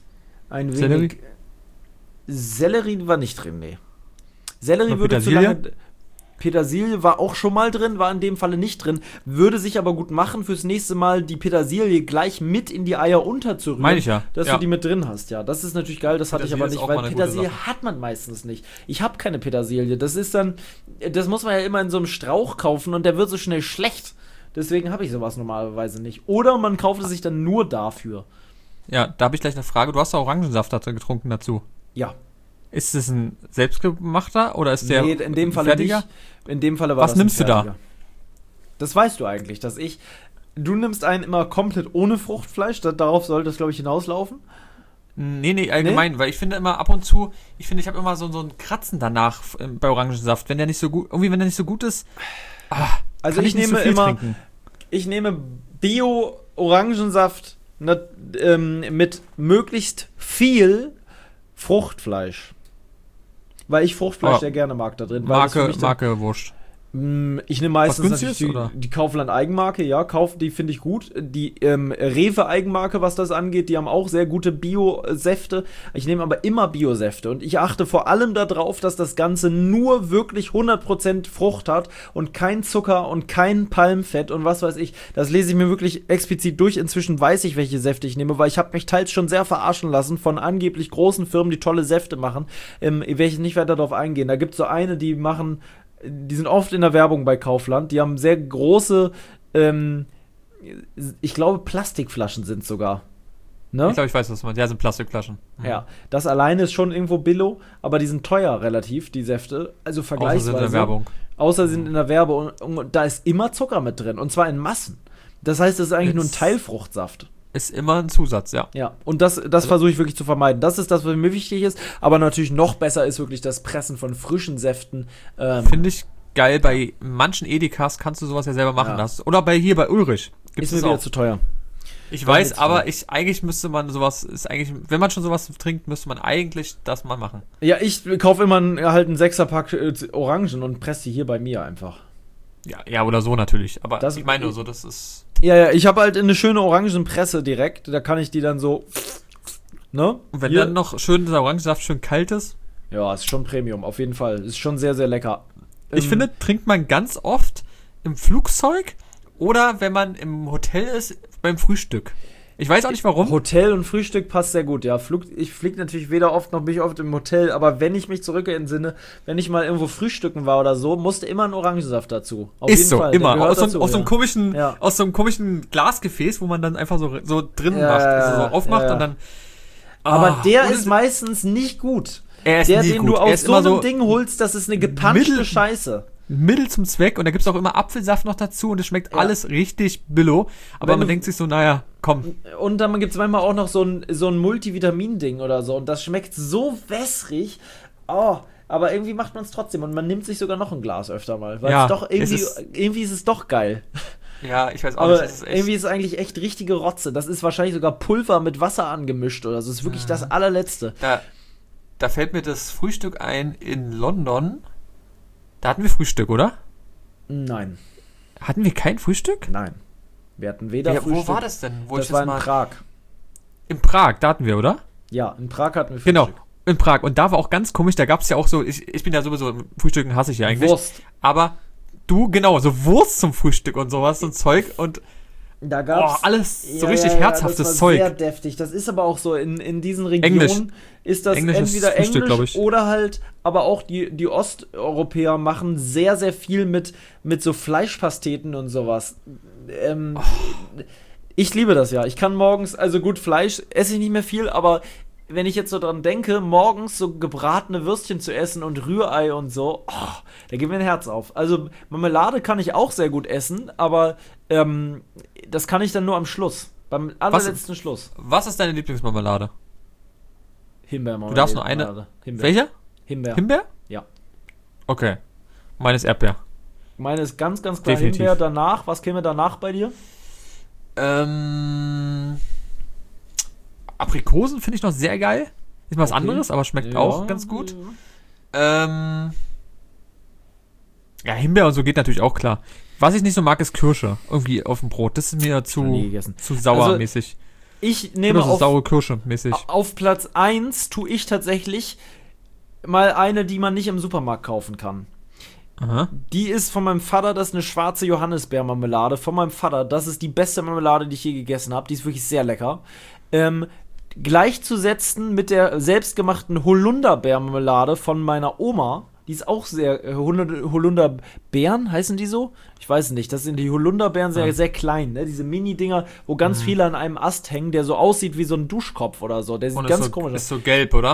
ein wenig Sellerie? Sellerie war nicht drin, nee. Sellerie Aber würde zu Petersilie? lange... Petersilie war auch schon mal drin, war in dem Falle nicht drin. Würde sich aber gut machen, fürs nächste Mal die Petersilie gleich mit in die Eier unterzurühren. Meine ich ja. Dass Ja. du die mit drin hast, ja. Das ist natürlich geil, das hatte ich Petersilie aber ist nicht, auch weil mal eine gute Petersilie Sache. hat man meistens nicht. Ich habe keine Petersilie. Das ist dann, das muss man ja immer in so einem Strauch kaufen und der wird so schnell schlecht. Deswegen habe ich sowas normalerweise nicht. Oder man kauft es sich dann nur dafür. Ja, da habe ich gleich eine Frage. Du hast da Orangensaft dazu getrunken dazu. Ja. Ist es ein selbstgemachter oder ist der Nee, in dem Falle fertiger? nicht. In dem Falle war Was das ein nimmst du da? fertiger. Das weißt du eigentlich, dass ich. Du nimmst einen immer komplett ohne Fruchtfleisch, da, darauf sollte es, glaube ich, hinauslaufen. Nee, nee, allgemein, nee? Weil ich finde immer ab und zu, ich finde, ich habe immer so, so ein Kratzen danach ähm, bei Orangensaft, wenn der nicht so gut, irgendwie, wenn der nicht so gut ist. Ah, also ich, ich nehme so immer, trinken. ich nehme Bio-Orangensaft ähm, mit möglichst viel Fruchtfleisch. Weil ich Fruchtfleisch oh. sehr gerne mag da drin. Weil Marke, das für mich dann, Marke Wurst. Ich nehme meistens natürlich die, oder? die Kaufland-Eigenmarke, ja, Kauf, die finde ich gut. Die ähm, Rewe-Eigenmarke, was das angeht, die haben auch sehr gute Bio-Säfte. Ich nehme aber immer Bio-Säfte und ich achte vor allem darauf, dass das Ganze nur wirklich hundert Prozent Frucht hat und kein Zucker und kein Palmfett und was weiß ich. Das lese ich mir wirklich explizit durch. Inzwischen weiß ich, welche Säfte ich nehme, weil ich habe mich teils schon sehr verarschen lassen von angeblich großen Firmen, die tolle Säfte machen. Ähm, ich werde nicht weiter darauf eingehen. Da gibt es so eine, die machen... Die sind oft in der Werbung bei Kaufland. Die haben sehr große, ähm, ich glaube, Plastikflaschen sind sogar. Ne? Ich glaube, ich weiß, was du meinst. Ja, sind Plastikflaschen. Mhm. Ja, das alleine ist schon irgendwo billo, aber die sind teuer relativ, die Säfte. Also vergleichsweise. Außer sind in der Werbung. Außer sind in der Werbung. Und, und da ist immer Zucker mit drin. Und zwar in Massen. Das heißt, es ist eigentlich Jetzt nur ein Teilfruchtsaft. Ist immer ein Zusatz, ja. Ja, und das, das also, versuche ich wirklich zu vermeiden. Das ist das, was mir wichtig ist. Aber natürlich noch besser ist wirklich das Pressen von frischen Säften. Ähm, Finde ich geil. Bei manchen Edekas kannst du sowas ja selber machen. Ja. Das. Oder bei hier bei Ulrich. Gibt's ist mir wieder zu teuer. Ich das weiß, aber ich, eigentlich müsste man sowas, ist eigentlich, wenn man schon sowas trinkt, müsste man eigentlich das mal machen. Ja, ich kaufe immer einen, halt einen Sechserpack äh, Orangen und presse die hier bei mir einfach. Ja, ja, oder so natürlich. Aber das, ich meine nur so, das ist... Ja, ja, ich habe halt eine schöne Orangenpresse direkt. Da kann ich die dann so... Ne? Und wenn Hier. dann noch schön dieser Orangensaft schön kalt ist? Ja, ist schon Premium, auf jeden Fall. Ist schon sehr, sehr lecker. Ich ähm, finde, trinkt man ganz oft im Flugzeug oder wenn man im Hotel ist, beim Frühstück. Ich weiß auch nicht warum. Hotel und Frühstück passt sehr gut, ja. Flug, ich fliege natürlich weder oft noch bin ich oft im Hotel, aber wenn ich mich zurück entsinne, wenn ich mal irgendwo frühstücken war oder so, musste immer ein Orangensaft dazu. Auf ist jeden so, Fall. Immer. Aus, dazu, so, aus, ja. so einem komischen, ja. aus so einem komischen Glasgefäß, wo man dann einfach so, so drin ja, macht, also so aufmacht ja. und dann... Oh, aber der ist meistens nicht gut. Er ist der, nie den gut. du aus so einem so Ding holst, das ist eine gepanschte Mittel, Scheiße. Mittel zum Zweck und da gibt es auch immer Apfelsaft noch dazu und es schmeckt ja. alles richtig billo, aber Wenn man du, denkt sich so, naja, komm. Und dann gibt es manchmal auch noch so ein, so ein Multivitamin-Ding oder so und das schmeckt so wässrig, oh, aber irgendwie macht man es trotzdem und man nimmt sich sogar noch ein Glas öfter mal, weil ja, es doch irgendwie, es ist, irgendwie ist es doch geil. Ja, ich weiß auch aber nicht. Ist irgendwie ist es eigentlich echt richtige Rotze, das ist wahrscheinlich sogar Pulver mit Wasser angemischt oder so, das ist wirklich mhm. das allerletzte. Da, da fällt mir das Frühstück ein in London, da hatten wir Frühstück, oder? Nein. Hatten wir kein Frühstück? Nein. Wir hatten weder ja, Frühstück. Wo war das denn? Wo das ich war das in mal Prag. In Prag, da hatten wir, oder? Ja, in Prag hatten wir Frühstück. Genau, in Prag. Und da war auch ganz komisch, da gab es ja auch so, ich, ich bin ja sowieso, Frühstücken hasse ich ja eigentlich. Wurst. Aber du, genau, so Wurst zum Frühstück und sowas, so ein Zeug und da gab's oh, alles so ja, richtig ja, ja, herzhaftes das war Zeug. Sehr deftig. Das ist aber auch so, in, in diesen Regionen Englisch. ist das Englisch entweder ist Frühstück, Englisch oder halt, aber auch die, die Osteuropäer machen sehr, sehr viel mit, mit so Fleischpasteten und sowas. Ähm, oh. Ich liebe das ja. Ich kann morgens, also gut, Fleisch esse ich nicht mehr viel, aber wenn ich jetzt so dran denke, morgens so gebratene Würstchen zu essen und Rührei und so, oh, da geht mir ein Herz auf. Also Marmelade kann ich auch sehr gut essen, aber ähm, das kann ich dann nur am Schluss, beim allerletzten was, Schluss. Was ist deine Lieblingsmarmelade? Himbeermarmelade. Du darfst nur eine. Himbeer. Welche? Himbeer. Himbeer? Ja. Okay. Meine ist Erdbeer. Meine ist ganz, ganz klar Definitiv. Himbeer. Danach, was käme danach bei dir? Ähm... Aprikosen finde ich noch sehr geil. Ist mal was okay. anderes, aber schmeckt ja. auch ganz gut. Ja. Ähm, ja, Himbeer und so geht natürlich auch klar. Was ich nicht so mag, ist Kirsche. Irgendwie auf dem Brot. Das ist mir zu, zu sauermäßig. Also, ich nehme so auf, saure Kirsche mäßig. Auf Platz eins tue ich tatsächlich mal eine, die man nicht im Supermarkt kaufen kann. Aha. Die ist von meinem Vater, das ist eine schwarze Johannisbeermarmelade. Von meinem Vater, das ist die beste Marmelade, die ich je gegessen habe. Die ist wirklich sehr lecker. Ähm, gleichzusetzen mit der selbstgemachten Holunderbeermarmelade von meiner Oma. Die ist auch sehr, äh, Holunderbeeren, heißen die so? Ich weiß nicht, das sind die Holunderbeeren sehr, ja. sehr klein, ne? Diese Mini-Dinger, wo ganz mhm. viele an einem Ast hängen, der so aussieht wie so ein Duschkopf oder so. Der sieht und ganz so, komisch aus. Ist so gelb, oder?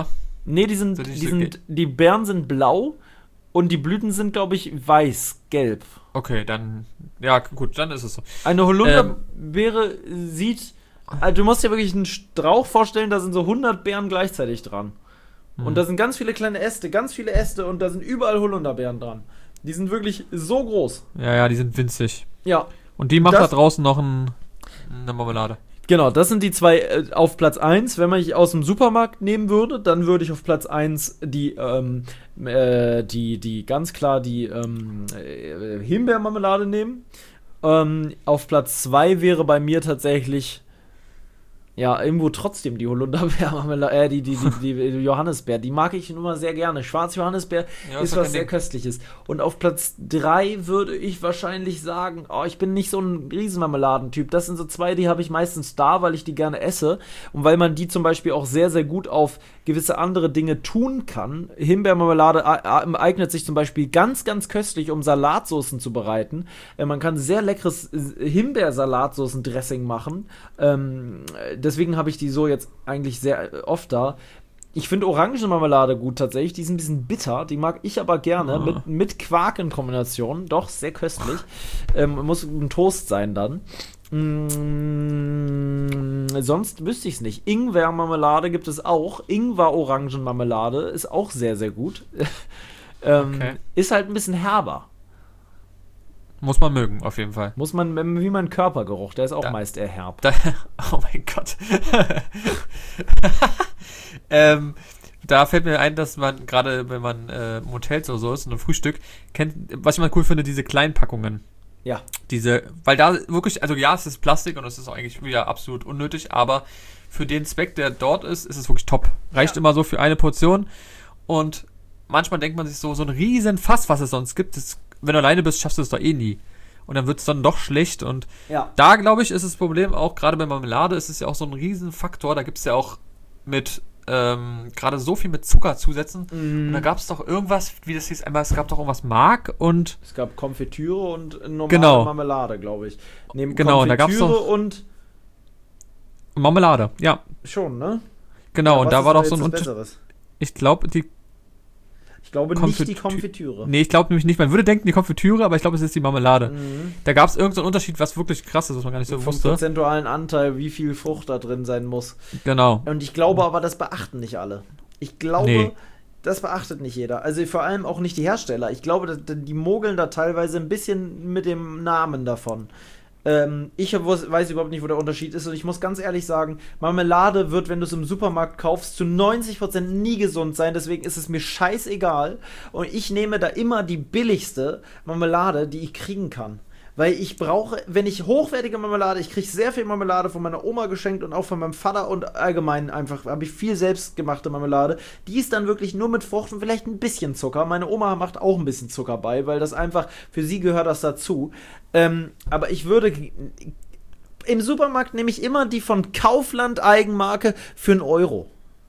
Nee, die sind, Sind die die so sind, die Beeren sind blau und die Blüten sind, glaube ich, weiß-gelb. Okay, dann, ja, gut, dann ist es so. Eine Holunderbeere sieht, also du musst dir wirklich einen Strauch vorstellen, da sind so hundert Beeren gleichzeitig dran. Hm. Und da sind ganz viele kleine Äste, ganz viele Äste und da sind überall Holunderbeeren dran. Die sind wirklich so groß. Ja, ja, die sind winzig. Ja. Und die macht Das- da draußen noch ein, eine Marmelade. Genau, das sind die zwei äh, auf Platz eins. Wenn man ich aus dem Supermarkt nehmen würde, dann würde ich auf Platz eins die, ähm, äh, die, die ganz klar die ähm, äh, Himbeermarmelade nehmen. Ähm, auf Platz zwei wäre bei mir tatsächlich ja, irgendwo trotzdem die Holunderbeermarmelade, äh, die, die, die, die Johannisbeer, die mag ich immer sehr gerne. Schwarz-Johannisbeer Ja, ist doch was kein sehr Ding. Köstliches. Und auf Platz drei würde ich wahrscheinlich sagen, oh, ich bin nicht so ein Riesenmarmeladentyp. Das sind so zwei, die habe ich meistens da, weil ich die gerne esse. Und weil man die zum Beispiel auch sehr, sehr gut auf gewisse andere Dinge tun kann. Himbeermarmelade äh, eignet sich zum Beispiel ganz, ganz köstlich, um Salatsoßen zu bereiten. Äh, man kann sehr leckeres äh, Himbeersalatsoßen-Dressing machen. Ähm, deswegen habe ich die so jetzt eigentlich sehr äh, oft da. Ich finde Orangenmarmelade gut tatsächlich. Die ist ein bisschen bitter. Die mag ich aber gerne. Ah. Mit, mit Quark in Kombination. Doch, sehr köstlich. Ähm, muss ein Toast sein dann. Mm, sonst wüsste ich es nicht. Ingwer-Marmelade gibt es auch. Ingwer-Orangenmarmelade ist auch sehr, sehr gut. ähm, Okay. Ist halt ein bisschen herber. Muss man mögen, auf jeden Fall. Muss man, wie mein Körpergeruch. Der ist auch Da- meist eher herb. Da, oh mein Gott. ähm, da fällt mir ein, dass man gerade, wenn man äh, im Hotel oder so ist und ein Frühstück, kennt, was ich mal cool finde, diese kleinen Packungen. Ja. Diese, weil da wirklich, also ja, es ist Plastik und es ist auch eigentlich wieder absolut unnötig, aber für den Zweck, der dort ist, ist es wirklich top. Reicht Ja. immer so für eine Portion und manchmal denkt man sich so, so ein riesen Fass, was es sonst gibt, das, wenn du alleine bist, schaffst du es doch eh nie. Und dann wird es dann doch schlecht und Ja. da, glaube ich, ist das Problem auch, gerade bei Marmelade ist es ja auch so ein Riesenfaktor, da gibt es ja auch mit, ähm, gerade so viel mit Zucker zusetzen. Und da gab es doch irgendwas, wie das hieß, einmal, es gab doch irgendwas Mark und Es gab Konfitüre und normale Genau. Marmelade, glaube ich. Neben Genau, und da gab's Konfitüre doch- und Marmelade, ja, schon, ne? genau. Ja, und was da ist war doch jetzt so ein das Unterschied. Besseres? Ich glaube, die, Ich glaube Konfitü- nicht die Konfitüre. nee, ich glaube nämlich nicht, man würde denken, die Konfitüre, aber ich glaube, es ist die Marmelade. Mhm. Da gab es irgendeinen Unterschied, was wirklich krass ist, was man gar nicht so Vom wusste. prozentualen Anteil, wie viel Frucht da drin sein muss. Genau. Und ich glaube aber, das beachten nicht alle. Ich glaube, Nee. das beachtet nicht jeder. Also vor allem auch nicht die Hersteller. Ich glaube, dass- die mogeln da teilweise ein bisschen mit dem Namen davon. Ähm, ich wus- weiß überhaupt nicht, wo der Unterschied ist. Und ich muss ganz ehrlich sagen, Marmelade wird, wenn du es im Supermarkt kaufst, zu neunzig Prozent nie gesund sein. Deswegen ist es mir scheißegal. Und ich nehme da immer die billigste Marmelade, die ich kriegen kann. Weil ich brauche, wenn ich hochwertige Marmelade, ich kriege sehr viel Marmelade von meiner Oma geschenkt und auch von meinem Vater und allgemein einfach, habe ich viel selbstgemachte Marmelade. Die ist dann wirklich nur mit Frucht und vielleicht ein bisschen Zucker. Meine Oma macht auch ein bisschen Zucker bei, weil das einfach, für sie gehört das dazu. Ähm, aber ich würde, im Supermarkt nehme ich immer die von Kaufland Eigenmarke für einen Euro.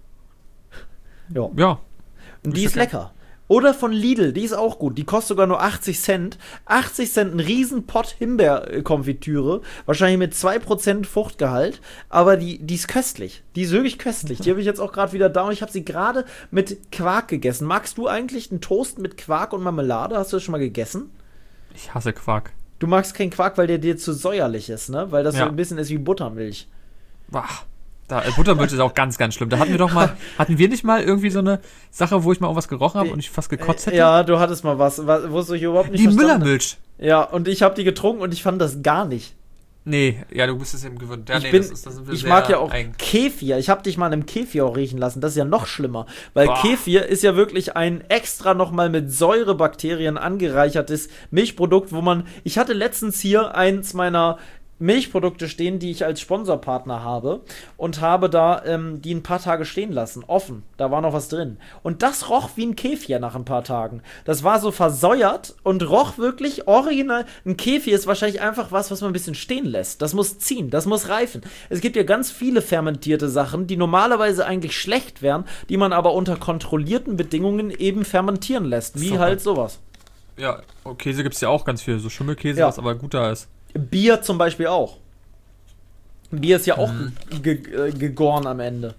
Ja. Ja. Und die Ist ist okay. lecker. Oder von Lidl, die ist auch gut. Die kostet sogar nur achtzig Cent. achtzig Cent, ein riesen Pott Himbeerkonfitüre. Wahrscheinlich mit zwei Prozent Fruchtgehalt. Aber die, die ist köstlich. Die ist wirklich köstlich. Die habe ich jetzt auch gerade wieder da und ich habe sie gerade mit Quark gegessen. Magst du eigentlich einen Toast mit Quark und Marmelade? Hast du das schon mal gegessen? Ich hasse Quark. Du magst keinen Quark, weil der dir zu säuerlich ist, ne? Weil das Ja. so ein bisschen ist wie Buttermilch. Bah. Da, äh, Buttermilch ist auch ganz, ganz schlimm. Da hatten wir doch mal, hatten wir nicht mal irgendwie so eine Sache, wo ich mal irgendwas gerochen habe und ich fast gekotzt hätte? Ja, du hattest mal was, was wo ich überhaupt nicht Die verstanden habe. Müllermilch. Ja, und ich habe die getrunken und ich fand das gar nicht. Nee, ja, du bist es eben gewöhnt. Ja, ich nee, bin, das ist, das sind wir ich sehr mag ja auch eigen. Kefir. Ich habe dich mal in einem Kefir auch riechen lassen. Das ist ja noch schlimmer. Weil Boah. Kefir ist ja wirklich ein extra nochmal mit Säurebakterien angereichertes Milchprodukt, wo man. Ich hatte letztens hier eins meiner Milchprodukte stehen, die ich als Sponsorpartner habe und habe da ähm, die ein paar Tage stehen lassen, offen, da war noch was drin und das roch wie ein Kefir nach ein paar Tagen, das war so versäuert und roch wirklich original. Ein Kefir ist wahrscheinlich einfach was, was man ein bisschen stehen lässt, das muss ziehen, das muss reifen. Es gibt ja ganz viele fermentierte Sachen, die normalerweise eigentlich schlecht wären, die man aber unter kontrollierten Bedingungen eben fermentieren lässt, wie So. halt sowas. Ja, oh, Käse gibt's ja auch ganz viel. So Schimmelkäse, Ja. was aber guter ist. Bier zum Beispiel auch. Bier ist ja auch Mhm. ge ge äh, gegoren am Ende.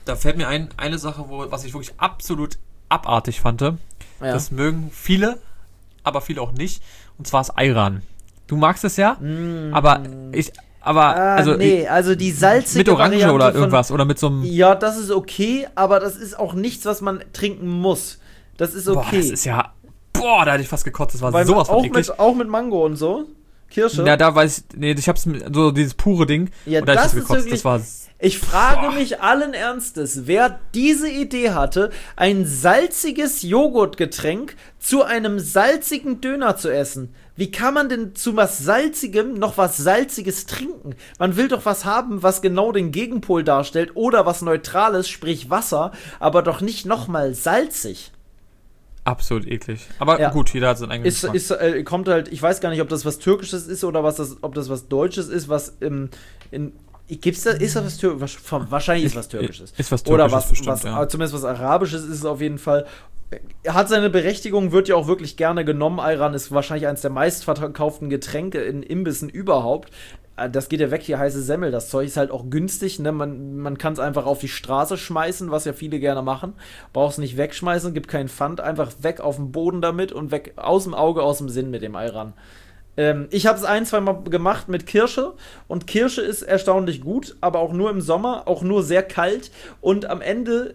Da fällt mir ein, eine Sache, wo, was ich wirklich absolut abartig fand. Ja. Das mögen viele, aber viele auch nicht. Und zwar ist Ayran. Du magst es ja, mm. aber ich, aber, ah, also. Nee, also die salzige Mit Orange Variante oder von, irgendwas, oder mit so einem. Ja, das ist okay, aber das ist auch nichts, was man trinken muss. Das ist okay. Boah, das ist ja, boah, da hatte ich fast gekotzt, das war Weil sowas auch von eklig. mit, auch mit Mango und so. Kirsche. Ja, da weiß ich, nee, ich hab's, so dieses pure Ding. Ja, und da das ich ist gekotzt, wirklich, das war. Ich frage Boah. mich allen Ernstes, wer diese Idee hatte, ein salziges Joghurtgetränk zu einem salzigen Döner zu essen. Wie kann man denn zu was Salzigem noch was Salziges trinken? Man will doch was haben, was genau den Gegenpol darstellt oder was Neutrales, sprich Wasser, aber doch nicht nochmal salzig. Absolut eklig. Aber ja. gut, jeder hat seinen eigenen ist, Geschmack. ist, äh, kommt halt, ich weiß gar nicht, ob das was Türkisches ist oder was das, ob das was Deutsches ist, was im, in Gibt's da, ist das was Türkisches? Wahrscheinlich ist was Türkisches. Ist was Türkisches. Oder was, bestimmt, was ja. zumindest was Arabisches ist es auf jeden Fall. Hat seine Berechtigung, wird ja auch wirklich gerne genommen. Ayran ist wahrscheinlich eines der meistverkauften Getränke in Imbissen überhaupt. Das geht ja weg, hier heiße Semmel. Das Zeug ist halt auch günstig, ne? Man, man kann es einfach auf die Straße schmeißen, was ja viele gerne machen. Brauchst nicht wegschmeißen, gibt keinen Pfand. Einfach weg auf den Boden damit und weg aus dem Auge, aus dem Sinn mit dem Ayran. Ich habe es ein, zwei Mal gemacht mit Kirsche und Kirsche ist erstaunlich gut, aber auch nur im Sommer, auch nur sehr kalt und am Ende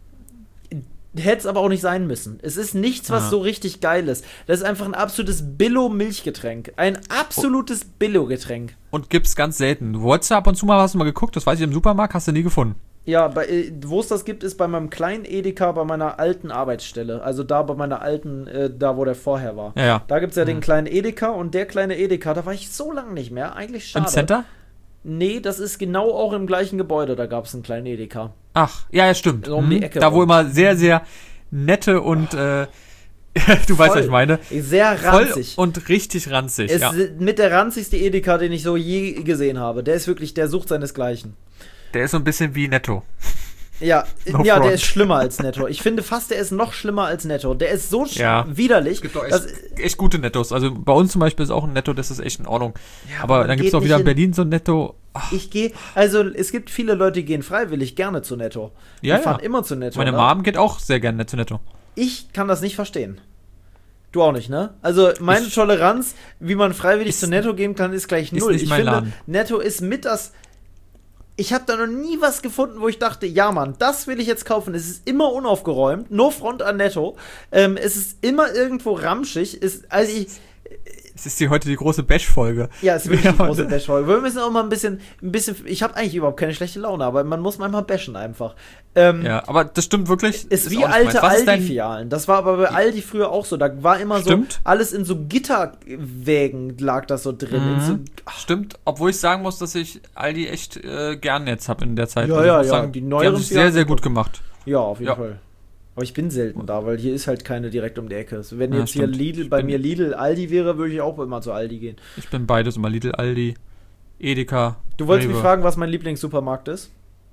hätte es aber auch nicht sein müssen. Es ist nichts, was ah. so richtig geil ist. Das ist einfach ein absolutes Billo-Milchgetränk. Ein absolutes Billo-Getränk. Und gibt's ganz selten. Du wolltest ja ab und zu mal, hast du mal geguckt, das weiß ich, im Supermarkt hast du nie gefunden. Ja, wo es das gibt, ist bei meinem kleinen Edeka bei meiner alten Arbeitsstelle. Also da bei meiner alten, äh, da wo der vorher war. Ja, ja. Da gibt es ja mhm. den kleinen Edeka und der kleine Edeka, da war ich so lange nicht mehr. Eigentlich schade. Im Center? Nee, das ist genau auch im gleichen Gebäude, da gab es einen kleinen Edeka. Ach, ja, ja, stimmt. So um die Ecke da, wo rum. immer sehr, sehr nette und, äh, du Voll. weißt, was ich meine. Sehr ranzig. Voll und richtig ranzig, es ja. Ist mit der ranzigste Edeka, den ich so je gesehen habe. Der ist wirklich, der sucht seinesgleichen. Der ist so ein bisschen wie Netto. Ja, no ja, front. Der ist schlimmer als Netto. Ich finde fast, der ist noch schlimmer als Netto. Der ist so ja. widerlich. Es gibt auch echt, echt gute Nettos. Also bei uns zum Beispiel ist auch ein Netto, das ist echt in Ordnung. Ja, aber, aber dann gibt es auch wieder in Berlin so ein Netto. Ach. Ich gehe, also es gibt viele Leute, die gehen freiwillig gerne zu Netto. Die ja, fahren ja. immer zu Netto. Meine ne? Mom geht auch sehr gerne zu Netto. Ich kann das nicht verstehen. Du auch nicht, ne? Also meine ich, Toleranz, wie man freiwillig zu Netto gehen kann, ist gleich null. Ist nicht ich mein finde, Laden. Netto ist mit das... Ich habe da noch nie was gefunden, wo ich dachte, ja Mann, das will ich jetzt kaufen. Es ist immer unaufgeräumt, no front an Netto. Ähm, es ist immer irgendwo ramschig. Es, also ich, es ist die heute die große Bash-Folge. Ja, es ist wirklich die große Bash-Folge. Wir müssen auch mal ein bisschen, ein bisschen. Ich habe eigentlich überhaupt keine schlechte Laune, aber man muss manchmal bashen einfach. Ähm, ja, aber das stimmt wirklich. Ist, ist wie alte Aldi-Filialen. Das war aber bei Aldi früher auch so. Da war immer stimmt. so alles in so Gitterwägen lag das so drin. Mhm. So, stimmt, obwohl ich sagen muss, dass ich Aldi echt äh, gern jetzt habe in der Zeit. Ja, also ja, ich ja. Sagen, die, die neueren haben sich sehr, sehr gut gemacht. Ja, auf jeden ja. Fall. Aber ich bin selten da, weil hier ist halt keine direkt um die Ecke. Wenn ja, jetzt stimmt. hier Lidl, bei mir Lidl, Aldi wäre, würde ich auch immer zu Aldi gehen. Ich bin beides immer Lidl, Aldi, Edeka. Du wolltest Rewe. mich fragen, was mein Lieblingssupermarkt ist?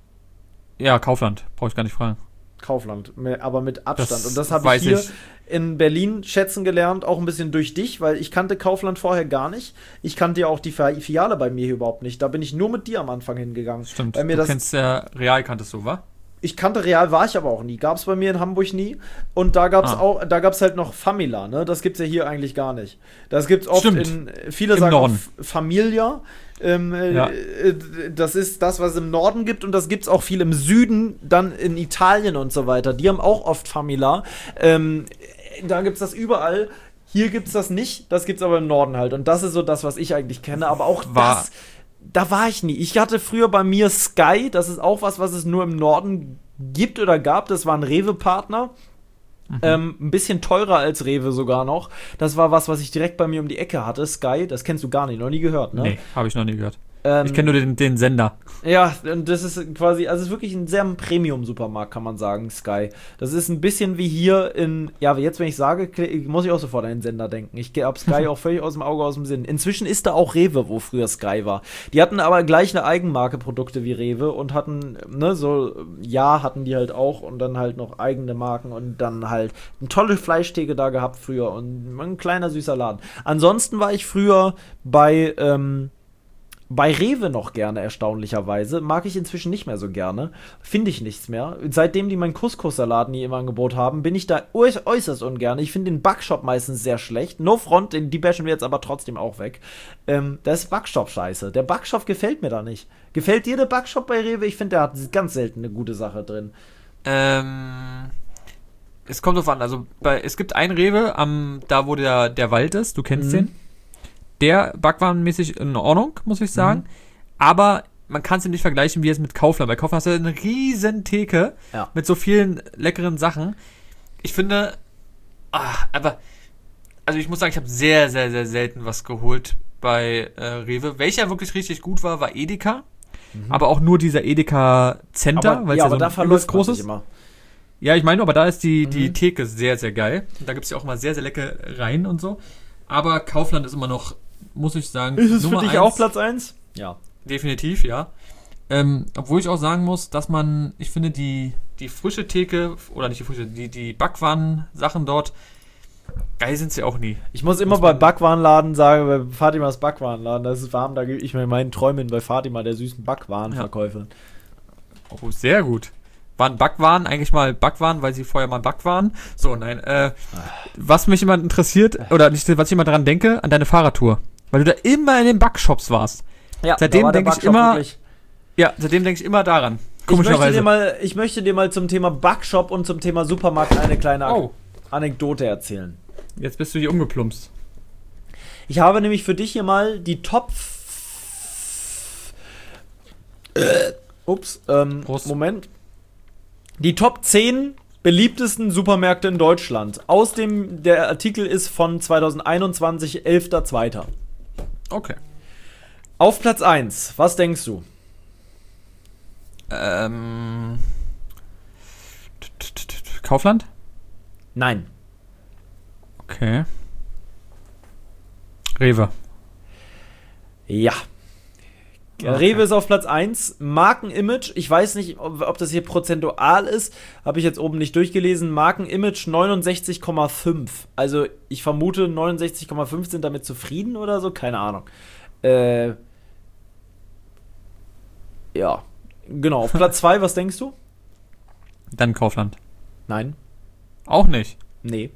Ja, Kaufland. Brauche ich gar nicht fragen. Kaufland, aber mit Abstand. Das Und das habe ich hier ich. in Berlin schätzen gelernt, auch ein bisschen durch dich, weil ich kannte Kaufland vorher gar nicht. Ich kannte ja auch die Filiale bei mir hier überhaupt nicht. Da bin ich nur mit dir am Anfang hingegangen. Stimmt, weil mir du das kennst ja, Real kanntest du, wa? Ich kannte Real, war ich aber auch nie. Gab es bei mir in Hamburg nie. Und da gab es ah. auch, da gab es halt noch Famila, ne? Das gibt's ja hier eigentlich gar nicht. Das gibt's oft Stimmt. in, viele Im sagen Norden. auch Familia. Ähm, ja. äh, das ist das, was es im Norden gibt und das gibt's auch viel im Süden, dann in Italien und so weiter. Die haben auch oft Famila. Ähm, da gibt's das überall. Hier gibt's das nicht, das gibt's aber im Norden halt. Und das ist so das, was ich eigentlich kenne. Aber auch war das, da war ich nie. Ich hatte früher bei mir Sky, das ist auch was, was es nur im Norden gibt oder gab. Das war ein Rewe-Partner. Mhm. Ähm, ein bisschen teurer als Rewe sogar noch. Das war was, was ich direkt bei mir um die Ecke hatte. Sky, das kennst du gar nicht, noch nie gehört, ne? Nee, habe ich noch nie gehört. Ähm, ich kenne nur den, den Sender. Ja, und das ist quasi, also es ist wirklich ein sehr Premium-Supermarkt, kann man sagen, Sky. Das ist ein bisschen wie hier in, ja, jetzt, wenn ich sage, muss ich auch sofort an den Sender denken. Ich habe Sky auch völlig aus dem Auge, aus dem Sinn. Inzwischen ist da auch Rewe, wo früher Sky war. Die hatten aber gleich eine Eigenmarke Produkte wie Rewe und hatten, ne, so, ja, hatten die halt auch und dann halt noch eigene Marken und dann halt eine tolle Fleischtheke da gehabt früher und ein kleiner süßer Laden. Ansonsten war ich früher bei, ähm, bei Rewe noch gerne, erstaunlicherweise. Mag ich inzwischen nicht mehr so gerne. Finde ich nichts mehr. Seitdem die meinen Couscous-Salat nie im Angebot haben, bin ich da äuß äußerst ungern. Ich finde den Backshop meistens sehr schlecht. No front, den, die bashen wir jetzt aber trotzdem auch weg. Ähm, das ist Backshop scheiße. Der Backshop gefällt mir da nicht. Gefällt dir der Backshop bei Rewe? Ich finde, der hat ganz selten eine gute Sache drin. Ähm, es kommt drauf an. Also, bei, es gibt einen Rewe, am, da wo der, der Wald ist. Du kennst Mhm. den. Der backwarenmäßig in Ordnung, muss ich sagen. Mhm. Aber man kann es nicht vergleichen wie jetzt mit Kaufland. Bei Kaufland hast du eine riesen Theke Ja. mit so vielen leckeren Sachen. Ich finde, ah, aber, also ich muss sagen, ich habe sehr, sehr, sehr selten was geholt bei äh, Rewe. Welcher wirklich richtig gut war, war Edeka. Mhm. Aber auch nur dieser Edeka Center, Aber, weil es ja, ja, aber so da ein verläuft übelst man großes sich immer. Ja, ich meine, aber da ist die, die Mhm. Theke sehr, sehr geil. Und da gibt es ja auch mal sehr, sehr lecker Reihen und so. Aber Kaufland ist immer noch, muss ich sagen, Ist es Nummer für dich eins. auch Platz eins? Ja. Definitiv, ja. Ähm, obwohl ich auch sagen muss, dass man, ich finde, die, die frische Theke, oder nicht die frische, die, die Backwaren-Sachen dort, geil sind sie auch nie. Ich muss immer Muss bei man- Backwarenladen sagen, bei Fatimas Backwarenladen, das ist warm, da gebe ich mir meinen Träumen bei Fatima, der süßen Backwarenverkäuferin. Oh, sehr gut. Waren Backwaren eigentlich mal Backwaren, weil sie vorher mal Back waren? So, nein. Äh, was mich immer interessiert, oder nicht, was ich immer dran denke, an deine Fahrradtour. Weil du da immer in den Backshops warst. Ja, Seitdem da war der denke ich Backshop immer- wirklich- Ja, seitdem denke ich immer daran. Ich möchte, dir Komischerweise. mal, ich möchte dir mal zum Thema Backshop und zum Thema Supermarkt eine kleine Oh, Anekdote erzählen. jetzt bist du hier umgeplumpst. Ich habe nämlich für dich hier mal die Top. Äh, ups, ähm, Prost. Moment. Die Top zehn beliebtesten Supermärkte in Deutschland. Aus dem, der Artikel ist von zwanzig einundzwanzig, elfter zweiter Okay. Auf Platz eins, was denkst du? Ähm. Kaufland? Nein. Okay. Rewe. Ja. Okay. Rewe ist auf Platz eins. Markenimage, ich weiß nicht, ob, ob das hier prozentual ist, habe ich jetzt oben nicht durchgelesen. Markenimage neunundsechzig Komma fünf. Also ich vermute, neunundsechzig Komma fünf sind damit zufrieden oder so, keine Ahnung. Äh, ja, genau. Auf Platz zwei, was denkst du? Dann Kaufland. Nein, Auch nicht. nee.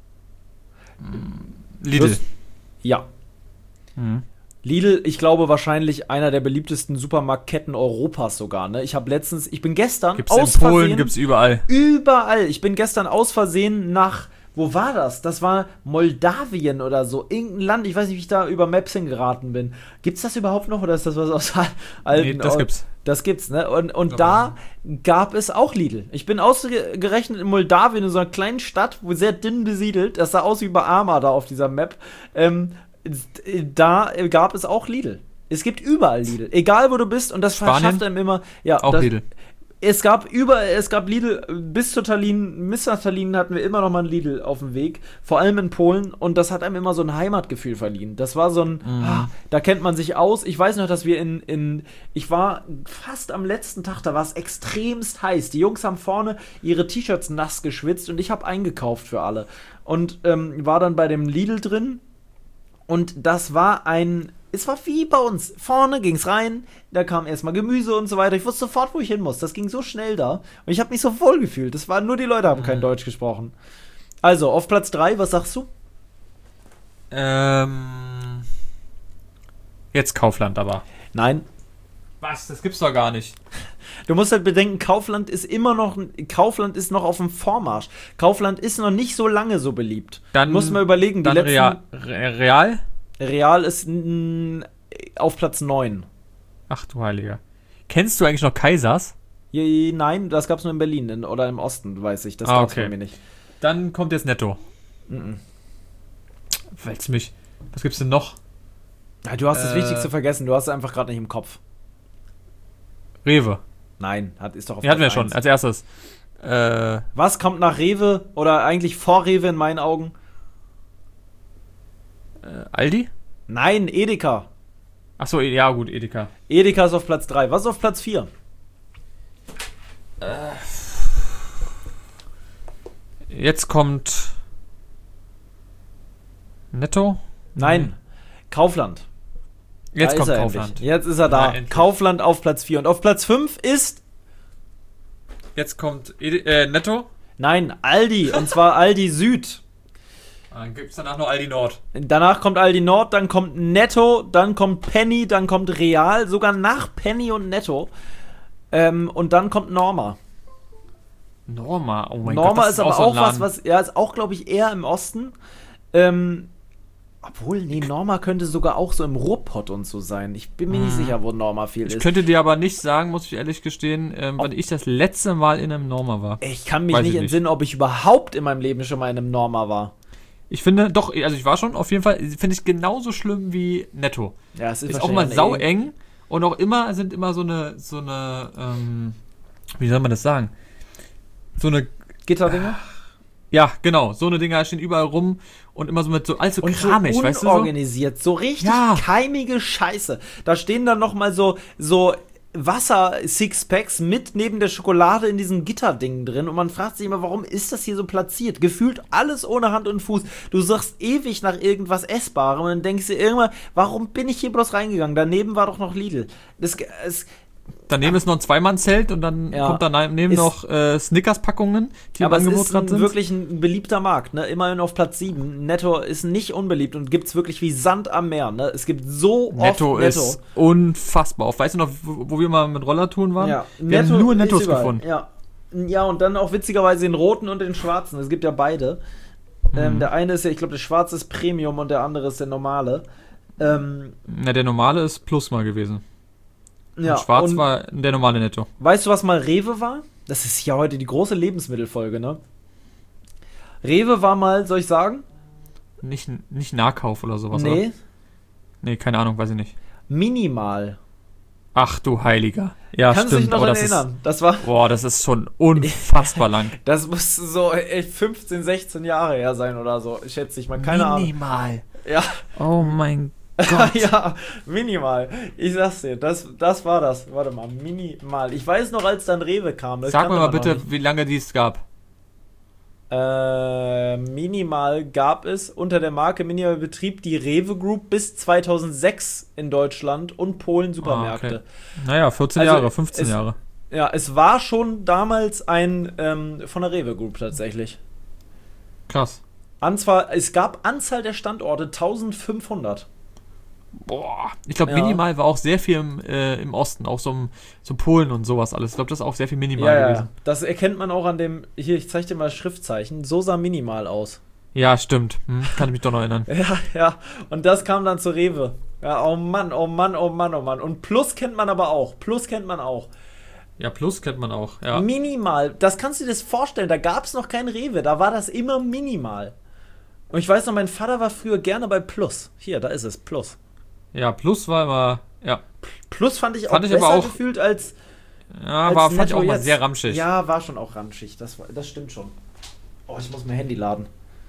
Lidl. Das- Ja. Mhm. Lidl, ich glaube wahrscheinlich einer der beliebtesten Supermarktketten Europas sogar, ne? Ich habe letztens, ich bin gestern Gibt's aus in Polen, Versehen, gibt's überall. überall, ich bin gestern aus Versehen nach, wo war das? Das war Moldawien oder so, irgendein Land, ich weiß nicht, wie ich da über Maps hingeraten bin. Gibt's das überhaupt noch oder ist das was aus alten? Nee, das gibt's. Das gibt's, ne? Und, und Aber- da gab es auch Lidl. Ich bin ausgerechnet in Moldawien, in so einer kleinen Stadt, wo sehr dünn besiedelt, das sah aus wie bei Arma da auf dieser Map, ähm, da gab es auch Lidl. Es gibt überall Lidl, egal wo du bist, und das Spanien? verschafft einem immer, ja, Auch das, Lidl. es gab über, es gab Lidl, bis zur Tallinn, bis nach Tallinn hatten wir immer noch mal ein Lidl auf dem Weg, vor allem in Polen, und das hat einem immer so ein Heimatgefühl verliehen. Das war so ein, Mhm. ah, da kennt man sich aus. Ich weiß noch, dass wir in, in, ich war fast am letzten Tag, da war es extremst heiß. Die Jungs haben vorne ihre T-Shirts nass geschwitzt und ich habe eingekauft für alle. Und ähm, war dann bei dem Lidl drin, und das war ein, es war wie bei uns. Vorne ging's rein, da kam erstmal Gemüse und so weiter. Ich wusste sofort, wo ich hin muss. Das ging so schnell da. Und ich habe mich so wohl gefühlt. Das war nur die Leute haben kein Deutsch gesprochen. Also, auf Platz drei, was sagst du? Ähm. Jetzt Kaufland aber. Nein. Was? Das gibt's doch gar nicht. Du musst halt bedenken, Kaufland ist immer noch, Kaufland ist noch auf dem Vormarsch. Kaufland ist noch nicht so lange so beliebt. Dann Muss man überlegen, die Dann letzten, Real. Re- Real? Real ist mm, auf Platz neun. Ach du Heiliger. Kennst du eigentlich noch Kaisers? Je, nein, das gab's nur in Berlin in, oder im Osten, weiß ich. Das Ah, gab's okay. bei mir nicht. Dann kommt jetzt Netto. Mhm. Willst du mich? Was gibt's denn noch? Ja, du hast das Äh. Wichtigste vergessen, du hast es einfach gerade nicht im Kopf. Rewe. Nein, hat, ist doch auf Die hatten wir Platz schon eins. als erstes. Äh, Was kommt nach Rewe oder eigentlich vor Rewe in meinen Augen? äh, Aldi? Nein, Edeka. Achso, ja gut, Edeka. Edeka ist auf Platz drei. Was ist auf Platz vier? Jetzt kommt Netto? Nein, Kaufland. Jetzt da kommt ist er Kaufland. endlich. Jetzt ist er da. Ja, Kaufland auf Platz vier. Und auf Platz fünf ist... Jetzt kommt Edi- äh, Netto. Nein, Aldi. Und zwar Aldi Süd. Dann gibt es danach noch Aldi Nord. Danach kommt Aldi Nord, dann kommt Netto, dann kommt Penny, dann kommt Real, sogar nach Penny und Netto. Ähm, und dann kommt Norma. Norma, oh mein Norma Gott. Das ist aber so ein auch was, Laden. was, ja, ist auch, glaube ich, eher im Osten. Ähm, obwohl, nee, Norma könnte sogar auch so im Ruhrpott und so sein. Ich bin mir nicht sicher, wo Norma viel Ich ist. könnte dir aber nicht sagen, muss ich ehrlich gestehen, ähm, wann ich das letzte Mal in einem Norma war. Ich kann mich Weiß nicht ich nicht. entsinnen, ob ich überhaupt in meinem Leben schon mal in einem Norma war. Ich finde, doch, also ich war schon, auf jeden Fall, finde ich genauso schlimm wie Netto. Ja, es ist, Ist auch mal sau eng und auch immer, sind immer so eine, so eine, ähm, wie soll man das sagen? So eine, Gitterdinger. ja, genau, so eine Dinger stehen überall rum und immer so mit so allzu Und kramig, so weißt du so? unorganisiert, so richtig Ja. keimige Scheiße. Da stehen dann noch mal so, so Wasser-Sixpacks mit neben der Schokolade in diesem Gitterding drin und man fragt sich immer, warum ist das hier so platziert? Gefühlt alles ohne Hand und Fuß. Du suchst ewig nach irgendwas Essbarem und dann denkst du irgendwann, warum bin ich hier bloß reingegangen? Daneben war doch noch Lidl. Das, es, Daneben ist noch ein Zweimannzelt und dann Ja. kommt daneben Ist- noch äh, Snickers-Packungen, die aber im es Angebot ist gerade ein, sind. wirklich ein beliebter Markt, ne? Immerhin auf Platz sieben. Netto ist nicht unbeliebt und gibt's wirklich wie Sand am Meer, ne? Es gibt so Netto oft ist Netto. unfassbar oft. Weißt du noch, wo, wo wir mal mit Rollertouren waren? Ja, Wir haben nur ist Nettos überall. gefunden. Ja. Ja, und dann auch witzigerweise den roten und den schwarzen. Es gibt ja beide. Ähm, Mhm. der eine ist ja, ich glaube, der schwarze ist Premium und der andere ist der normale. Ähm, Na, der normale ist Plus mal gewesen. ja, und schwarz und war der normale Netto. weißt du, was mal Rewe war? Das ist ja heute die große Lebensmittelfolge, ne? Rewe war mal, soll ich sagen? Nicht, nicht Nahkauf oder sowas, oder? Nee, Nee, keine Ahnung, weiß ich nicht. Minimal. Ach du Heiliger. Ja, Kannst du dich stimmt. noch aber daran das erinnern? Das war, Ist, boah, das ist schon unfassbar lang. das muss so echt fünfzehn, sechzehn Jahre her sein oder so, schätze ich mal. Keine Ahnung. Minimal. Ja. Oh mein Gott. Ja, minimal. Ich sag's dir, das, das war das. Warte mal, minimal. Ich weiß noch, als dann Rewe kam. Das Sag mir kannte mal man noch bitte, nicht. wie lange die es gab. Äh, minimal gab es unter der Marke Minimal betrieb die Rewe Group bis zweitausendsechs in Deutschland und Polen Supermärkte. Ah, okay. Naja, vierzehn Also, Jahre, fünfzehn es- Jahre. Ja, es war schon damals ein ähm, von der Rewe Group tatsächlich. Krass. Anzahl, es gab Anzahl der Standorte eintausendfünfhundert. Boah. Ich glaube, Ja. Minimal war auch sehr viel im, äh, im Osten, auch so, im, so Polen und sowas alles. Ich glaube, das ist auch sehr viel Minimal Ja, ja, gewesen. das erkennt man auch an dem, hier, ich zeig dir mal das Schriftzeichen, so sah Minimal aus. Ja, stimmt. Hm, kann ich mich doch noch erinnern. Ja, ja, und das kam dann zu Rewe. Ja, oh Mann, oh Mann, oh Mann, oh Mann. Und Plus kennt man aber auch, Plus kennt man auch. Ja, Plus kennt man auch. Ja. Minimal, das kannst du dir das vorstellen, da gab es noch kein Rewe, da war das immer Minimal. Und ich weiß noch, mein Vater war früher gerne bei Plus. Hier, da ist es, Plus. Ja, Plus war immer, ja. Plus fand ich auch Fand ich besser aber auch- gefühlt als, Ja, als war, fand ich Netto auch mal jetzt. sehr ramschig. Ja, war schon auch ramschig, das, war, das stimmt schon. Oh, ich muss mein Handy laden.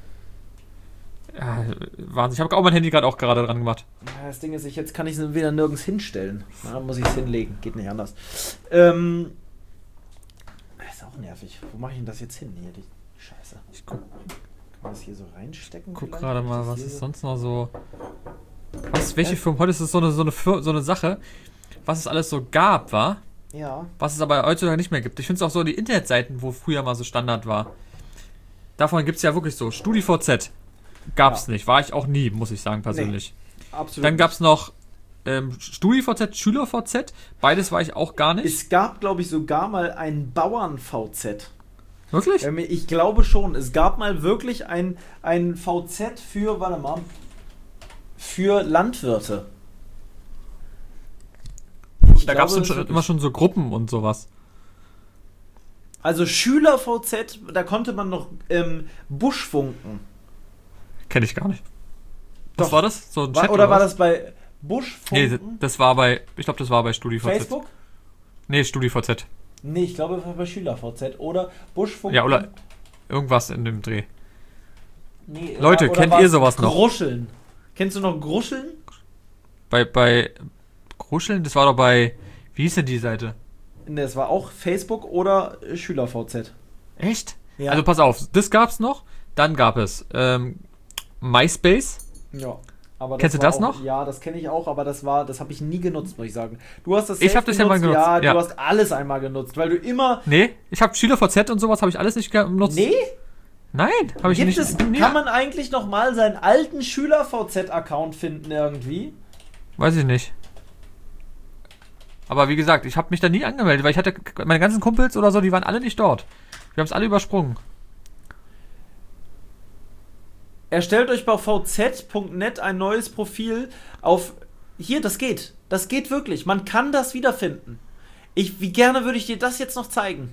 Ja, Wahnsinn. Ich habe auch mein Handy gerade auch gerade dran gemacht. Ja, das Ding ist, ich, jetzt kann ich es wieder nirgends hinstellen. Na, dann muss ich es hinlegen, geht nicht anders. Ähm, ist auch nervig. Wo mache ich denn das jetzt hin? Hier, die Scheiße. Ich guck, Kann man das hier so reinstecken? guck vielleicht? gerade mal, Das was hier ist so- sonst noch so. Was, welche Äh? Firmen? Heute ist es so eine, so eine, Fir- so eine Sache, was es alles so gab, war. Ja. Was es aber heutzutage nicht mehr gibt. Ich finde es auch so die Internetseiten, wo früher mal so Standard war. Davon gibt es ja wirklich so. StudiVZ gab's Ja. nicht. War ich auch nie, muss ich sagen, persönlich. Absolut. Dann gab's noch ähm, StudiVZ, SchülerVZ. Beides war ich auch gar nicht. Es gab, glaube ich, sogar mal ein Bauern-V Z. Wirklich? Ähm, Ich glaube schon. Es gab mal wirklich ein, ein V Z für, warte mal, für Landwirte. Ich da gab's glaube, dann schon, wirklich. immer schon so Gruppen und sowas. Also Schüler-V Z, da konnte man noch ähm, Buschfunken. Kenne ich gar nicht. Was Doch. war das? So ein War, Chat oder war was? das bei Nee, Buschfunken? das war bei, ich glaube, das war bei StudiVZ. Facebook? Nee, StudiVZ. Nee, ich glaube, das war bei Schüler-V Z. Oder Buschfunken. Ja, oder irgendwas in dem Dreh. Nee, Leute, oder kennt war's ihr sowas noch? Gruscheln. Kennst du noch Gruscheln? Bei, bei Kruscheln, das war doch bei, wie hieß denn die Seite? Nee, das war auch Facebook oder Schüler-V Z. Echt? Ja. Also pass auf, das gab's noch. Dann gab es ähm, MySpace. Ja. Aber Kennst du war das auch, noch? Ja, das kenne ich auch, aber das war, das habe ich nie genutzt, muss ich sagen. Du hast das Ich habe das ja mal genutzt. Ja, ja, du hast alles einmal genutzt, weil du immer... Nee, ich habe SchülerVZ und sowas habe ich alles nicht genutzt. Nee? Nein, habe ich Gibt nicht. es, nee. Kann man eigentlich noch mal seinen alten SchülerVZ-Account finden irgendwie? Weiß ich nicht. Aber wie gesagt, ich habe mich da nie angemeldet, weil ich hatte meine ganzen Kumpels oder so, die waren alle nicht dort. Wir haben es alle übersprungen. Erstellt euch bei v z punkt net ein neues Profil auf... Hier, das geht. Das geht wirklich. Man kann das wiederfinden. Ich, wie gerne würde ich dir das jetzt noch zeigen.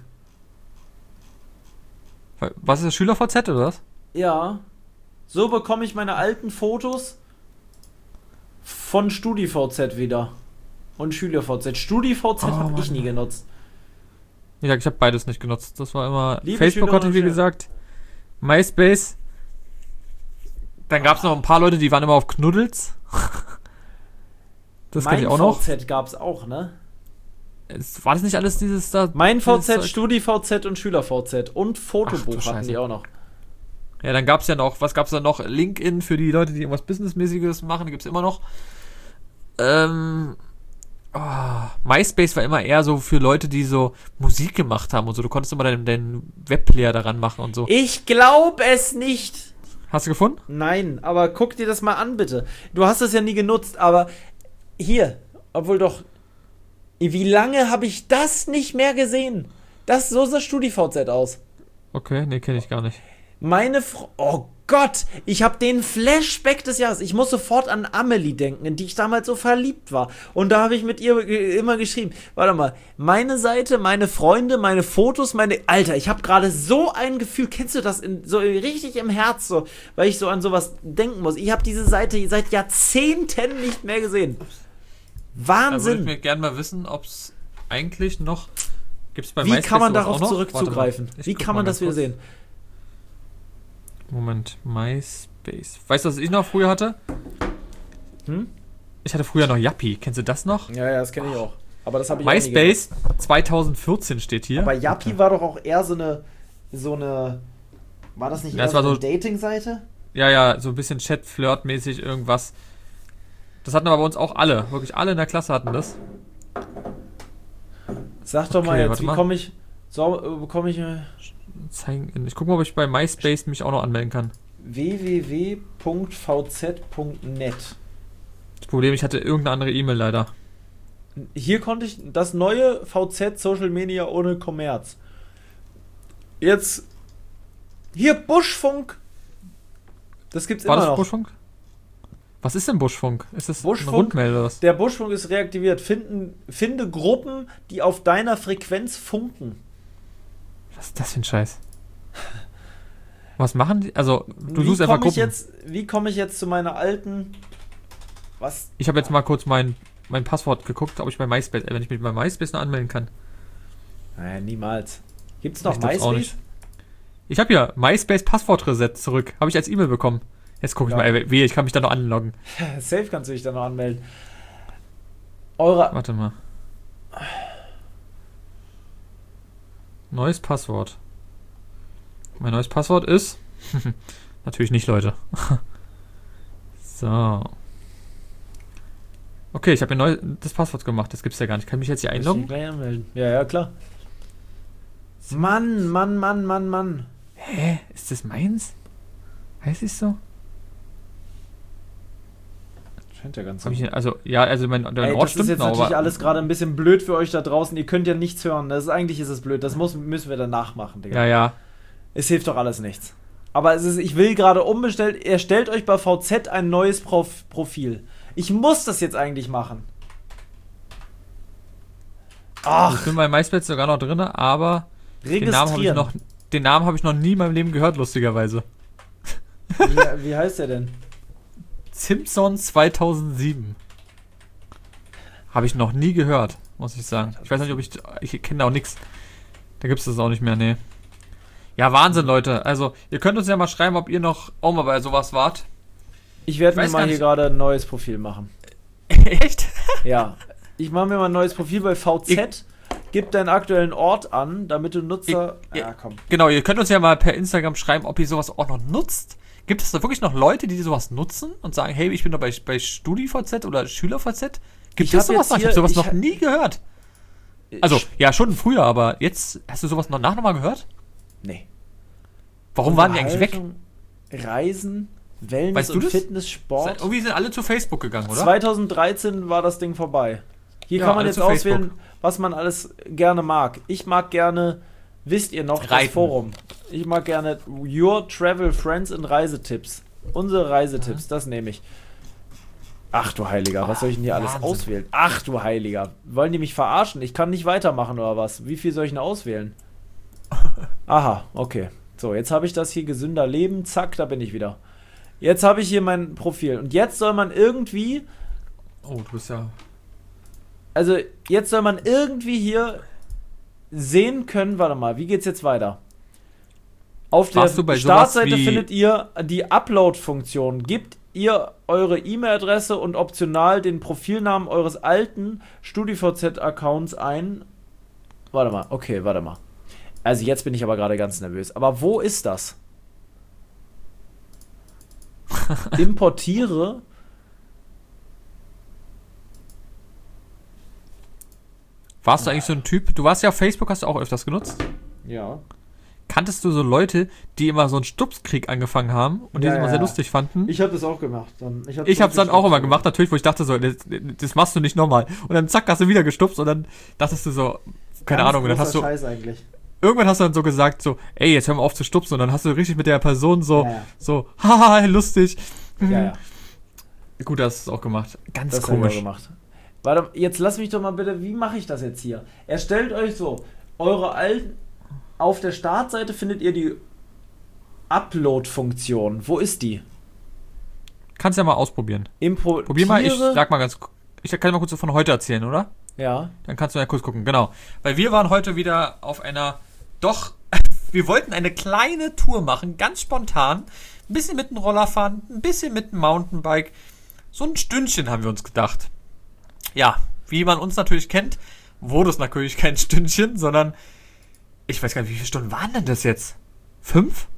Was ist das, SchülerVZ oder was? Ja. So bekomme ich meine alten Fotos von StudiVZ wieder. Und SchülerVZ. StudiVZ Oh, habe ich Mann. nie genutzt. Wie gesagt, ich habe beides nicht genutzt. Das war immer... Liebe Facebook hatte Schülerinnen ich, wie und Schüler. gesagt. MySpace. Dann gab es noch ein paar Leute, die waren immer auf Knuddels. Das kenne ich auch noch. Mein V Z gab es auch, ne? Es, war das nicht alles dieses da? Mein dieses V Z, Zeug? StudiVZ und SchülerVZ. Und Ach, Fotobuch du hatten Scheiße. die auch noch. Ja, dann gab es ja noch, was gab es da noch? LinkedIn für die Leute, die irgendwas Businessmäßiges machen, gibt es immer noch. Ähm, oh, MySpace war immer eher so für Leute, die so Musik gemacht haben und so. Du konntest immer deinen, deinen Webplayer daran machen und so. Ich glaube es nicht. Hast du gefunden? Nein, aber guck dir das mal an, bitte. Du hast es ja nie genutzt, aber hier, obwohl doch, wie lange habe ich das nicht mehr gesehen? Das, so sah StudiVZ aus. Okay, nee, kenne ich gar nicht. Meine Frau, oh Gott, ich habe den Flashback des Jahres. Ich muss sofort an Amelie denken, in die ich damals so verliebt war. Und da habe ich mit ihr ge- immer geschrieben. Warte mal, meine Seite, meine Freunde, meine Fotos, meine... Alter, ich habe gerade so ein Gefühl, kennst du das, in, so richtig im Herz, so, weil ich so an sowas denken muss. Ich habe diese Seite seit Jahrzehnten nicht mehr gesehen. Da würde ich Wahnsinn. mir gerne mal wissen, ob es eigentlich noch... Gibt's bei Wie MySpace kann man sowas darauf auch noch? zurückzugreifen? Warte mal, ich Wie guck kann mal man das ganz wieder kurz. sehen? Moment, MySpace. Weißt du, was ich noch früher hatte? Hm? Ich hatte früher noch Yappi. Kennst du das noch? Ja, ja, das kenne ich auch. Aber das habe ich auch nie MySpace zwanzig vierzehn steht hier. Aber Yappi war doch auch eher so eine, so eine, war das nicht Ja, eher es so war eine so- Dating-Seite? Ja, ja, so ein bisschen Chat-Flirt-mäßig irgendwas. Das hatten aber bei uns auch alle. Wirklich alle in der Klasse hatten das. Sag doch mal Okay, jetzt, warte wie mal. komme ich, so, äh, bekomme ich äh, Zeigen. Ich gucke mal, ob ich bei MySpace mich auch noch anmelden kann. w w w punkt v z punkt net. Das Problem, ich hatte irgendeine andere E-Mail leider. Hier konnte ich das neue V Z Social Media ohne Kommerz. Jetzt, hier Buschfunk. Das gibt's War immer das noch. Buschfunk? Was ist denn Buschfunk? Ist das Buschfunk? eine Rundmail oder was? Der Buschfunk ist reaktiviert. Finden, finde Gruppen, die auf deiner Frequenz funken. Was ist das für ein Scheiß? Was machen die? Also, du Wie suchst einfach komme ich Gruppen. jetzt, wie komme ich jetzt zu meiner alten... Was? Ich habe jetzt mal kurz mein, mein Passwort geguckt, ob ich bei MySpace, äh, wenn ich mich bei MySpace noch anmelden kann. Naja, niemals. Gibt's noch Ich glaub's auch MySpace? nicht. Ich habe ja MySpace Passwort Reset zurück. Habe ich als E-Mail bekommen. Jetzt gucke ich Ja. mal, äh, wehe, ich kann mich da noch anloggen. Safe kannst du dich da noch anmelden. Eure... Warte mal. Neues Passwort. Mein neues Passwort ist... Natürlich nicht, Leute. So. Okay, ich habe mir neu das Passwort gemacht. Das gibt's ja gar nicht. Kann ich mich jetzt hier Muss ich einloggen? gleich anmelden. Ja, ja, klar. Mann, Mann, Mann, Mann, Mann. Hä? Ist das meins? Heißt es so? Scheint ja ganz Hab ich, also, ja, also mein, mein Ey, Ort das ist stimmt jetzt noch, natürlich aber alles gerade ein bisschen blöd für euch da draußen. Ihr könnt ja nichts hören. Das ist, eigentlich ist es blöd. Das muss, müssen wir danach machen, Digga. ja, ja. Es hilft doch alles nichts. Aber es ist, ich will gerade umbestellt. Erstellt euch bei V Z ein neues Prof Profil. Ich muss das jetzt eigentlich machen. Ich Ach, bin bei MySpace sogar noch drin, aber den Namen habe ich registrieren. noch, den Namen habe ich noch nie in meinem Leben gehört, lustigerweise. Wie, wie heißt der denn? Simpson zweitausendsieben. Habe ich noch nie gehört, muss ich sagen. Ich weiß nicht, ob ich, ich kenne da auch nichts. Da gibt es das auch nicht mehr, nee. Ja, Wahnsinn, Leute. Also, ihr könnt uns ja mal schreiben, ob ihr noch auch mal bei sowas wart. Ich werde Ich mir weiß mal gar hier nicht. gerade ein neues Profil machen. Echt? Ja. Ich mache mir mal ein neues Profil bei V Z. Gib deinen aktuellen Ort an, damit du Nutzer... Ich- ja, komm. Genau, ihr könnt uns ja mal per Instagram schreiben, ob ihr sowas auch noch nutzt. Gibt es da wirklich noch Leute, die sowas nutzen und sagen, hey, ich bin doch bei, bei StudiVZ oder SchülerVZ? Gibt Ich es hab sowas jetzt noch? Ich habe hier- sowas ich noch ha- nie gehört. Also, Ich- ja, schon früher, aber jetzt, hast du sowas noch nach nochmal gehört? Nee. Warum waren die eigentlich weg? Unterhaltung, Reisen, Wellness Weißt du und das? Fitness, Sport. Irgendwie sind alle zu Facebook gegangen, oder? zwanzig dreizehn war das Ding vorbei. Hier Ja, kann man alle jetzt zu auswählen, Facebook. was man alles gerne mag. Ich mag gerne, wisst ihr noch, das Reiten. Forum. Ich mag gerne Your Travel Friends und Reisetipps. Unsere Reisetipps, das nehme ich. Ach du Heiliger, was soll ich denn hier alles Wahnsinn. auswählen? Ach du Heiliger, wollen die mich verarschen? Ich kann nicht weitermachen oder was? Wie viel soll ich denn auswählen? Aha, okay. So, jetzt habe ich das hier, gesünder Leben, zack, da bin ich wieder. Jetzt habe ich hier mein Profil und jetzt soll man irgendwie, Oh, du bist ja... also jetzt soll man irgendwie hier sehen können, warte mal, wie geht's jetzt weiter? Auf der Warst du bei sowas Startseite wie- findet ihr die Upload-Funktion. Gebt ihr eure E-Mail-Adresse und optional den Profilnamen eures alten StudiVZ-Accounts ein. Warte mal, okay, warte mal. Also jetzt bin ich aber gerade ganz nervös. Aber wo ist das? Importiere. Warst du eigentlich so ein Typ? Du warst ja auf Facebook, hast du auch öfters genutzt. Ja. Kanntest du so Leute, die immer so einen Stupskrieg angefangen haben und die Ja, es immer ja, sehr ja. lustig fanden? Ich habe das auch gemacht. Dann. Ich habe Ich hab's dann auch immer gemacht, natürlich, wo ich dachte so, das, das machst du nicht nochmal. Und dann zack, hast du wieder gestupst und dann dachtest du so, keine Ahnung, und dann hast du, Scheiß eigentlich. irgendwann hast du dann so gesagt so, ey, jetzt hör mal auf zu stupsen und dann hast du richtig mit der Person so, Ja, ja. so, haha, lustig. Mhm. Ja, ja. Gut, hast du es auch gemacht. Ganz Das habe ich auch komisch. gemacht. Warte, jetzt lass mich doch mal bitte, wie mache ich das jetzt hier? Erstellt euch so, eure alten, auf der Startseite findet ihr die Upload-Funktion. Wo ist die? Kannst ja mal ausprobieren. Importiere. Probier mal, ich sag mal ganz, ich kann dir mal kurz so von heute erzählen, oder? Ja. Dann kannst du ja kurz gucken, genau. Weil wir waren heute wieder auf einer, doch, wir wollten eine kleine Tour machen, ganz spontan. Ein bisschen mit dem Roller fahren, ein bisschen mit dem Mountainbike. So ein Stündchen haben wir uns gedacht. Ja, wie man uns natürlich kennt, wurde es natürlich kein Stündchen, sondern, ich weiß gar nicht, wie viele Stunden waren denn das jetzt? Fünf?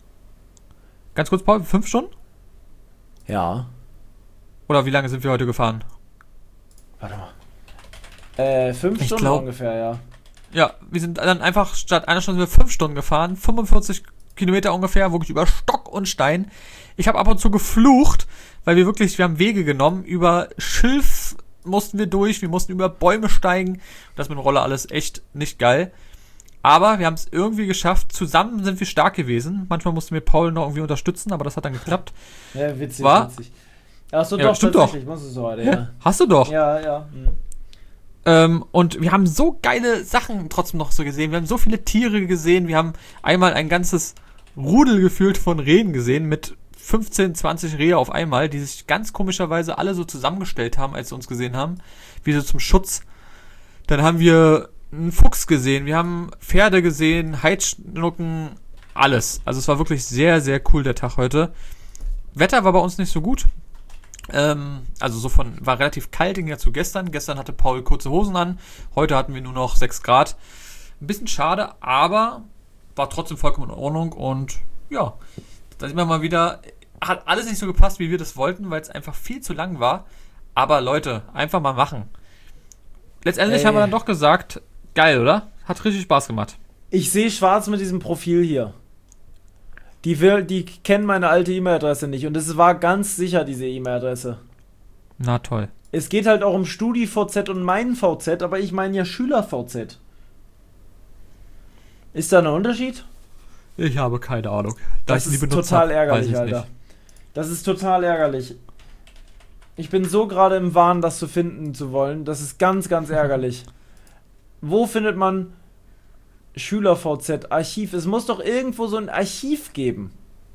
Ganz kurz, Paul, fünf Stunden? Ja. Oder wie lange sind wir heute gefahren? Warte mal. Äh, fünf Ich Stunden glaub- ungefähr, ja. Ja, wir sind dann einfach statt einer Stunde sind wir fünf Stunden gefahren, fünfundvierzig Kilometer ungefähr, wirklich über Stock und Stein. Ich habe ab und zu geflucht, weil wir wirklich, wir haben Wege genommen, über Schilf mussten wir durch, wir mussten über Bäume steigen. Das mit dem Roller alles echt nicht geil. Aber wir haben es irgendwie geschafft. Zusammen sind wir stark gewesen. Manchmal mussten wir Paul noch irgendwie unterstützen, aber das hat dann geklappt. Ja, witzig, War- witzig. Achso, Ja, doch, stimmt tatsächlich, muss es so heute, ja. Hast du doch. Ja, ja. Hm. Ähm, und wir haben so geile Sachen trotzdem noch so gesehen. Wir haben so viele Tiere gesehen. Wir haben einmal ein ganzes Rudel gefühlt von Rehen gesehen mit fünfzehn, zwanzig Rehe auf einmal, die sich ganz komischerweise alle so zusammengestellt haben, als sie uns gesehen haben. Wie so zum Schutz. Dann haben wir einen Fuchs gesehen. Wir haben Pferde gesehen, Heidschnucken, alles. Also es war wirklich sehr, sehr cool der Tag heute. Wetter war bei uns nicht so gut. Ähm, also so von, war relativ kalt im Gegensatz zu gestern. Gestern hatte Paul kurze Hosen an. Heute hatten wir nur noch sechs Grad. Ein bisschen schade, aber war trotzdem vollkommen in Ordnung. Und ja, da sieht man mal wieder, hat alles nicht so gepasst, wie wir das wollten, weil es einfach viel zu lang war. Aber Leute, einfach mal machen. Letztendlich Ey. haben wir dann doch gesagt, geil, oder? Hat richtig Spaß gemacht. Ich sehe schwarz mit diesem Profil hier. Die, will, die kennen meine alte E-Mail-Adresse nicht und es war ganz sicher diese E-Mail-Adresse. Na toll. Es geht halt auch um StudiVZ und mein V Z, aber ich meine ja SchülerVZ. Ist da ein Unterschied? Ich habe keine Ahnung. Da Das ich nie ist benutzt total hab, ärgerlich, weiß ich's Alter. nicht. Das ist total ärgerlich. Ich bin so gerade im Wahn, das zu finden zu wollen. Das ist ganz, ganz ärgerlich. Wo findet man SchülerVZ, Archiv? Es muss doch irgendwo so ein Archiv geben.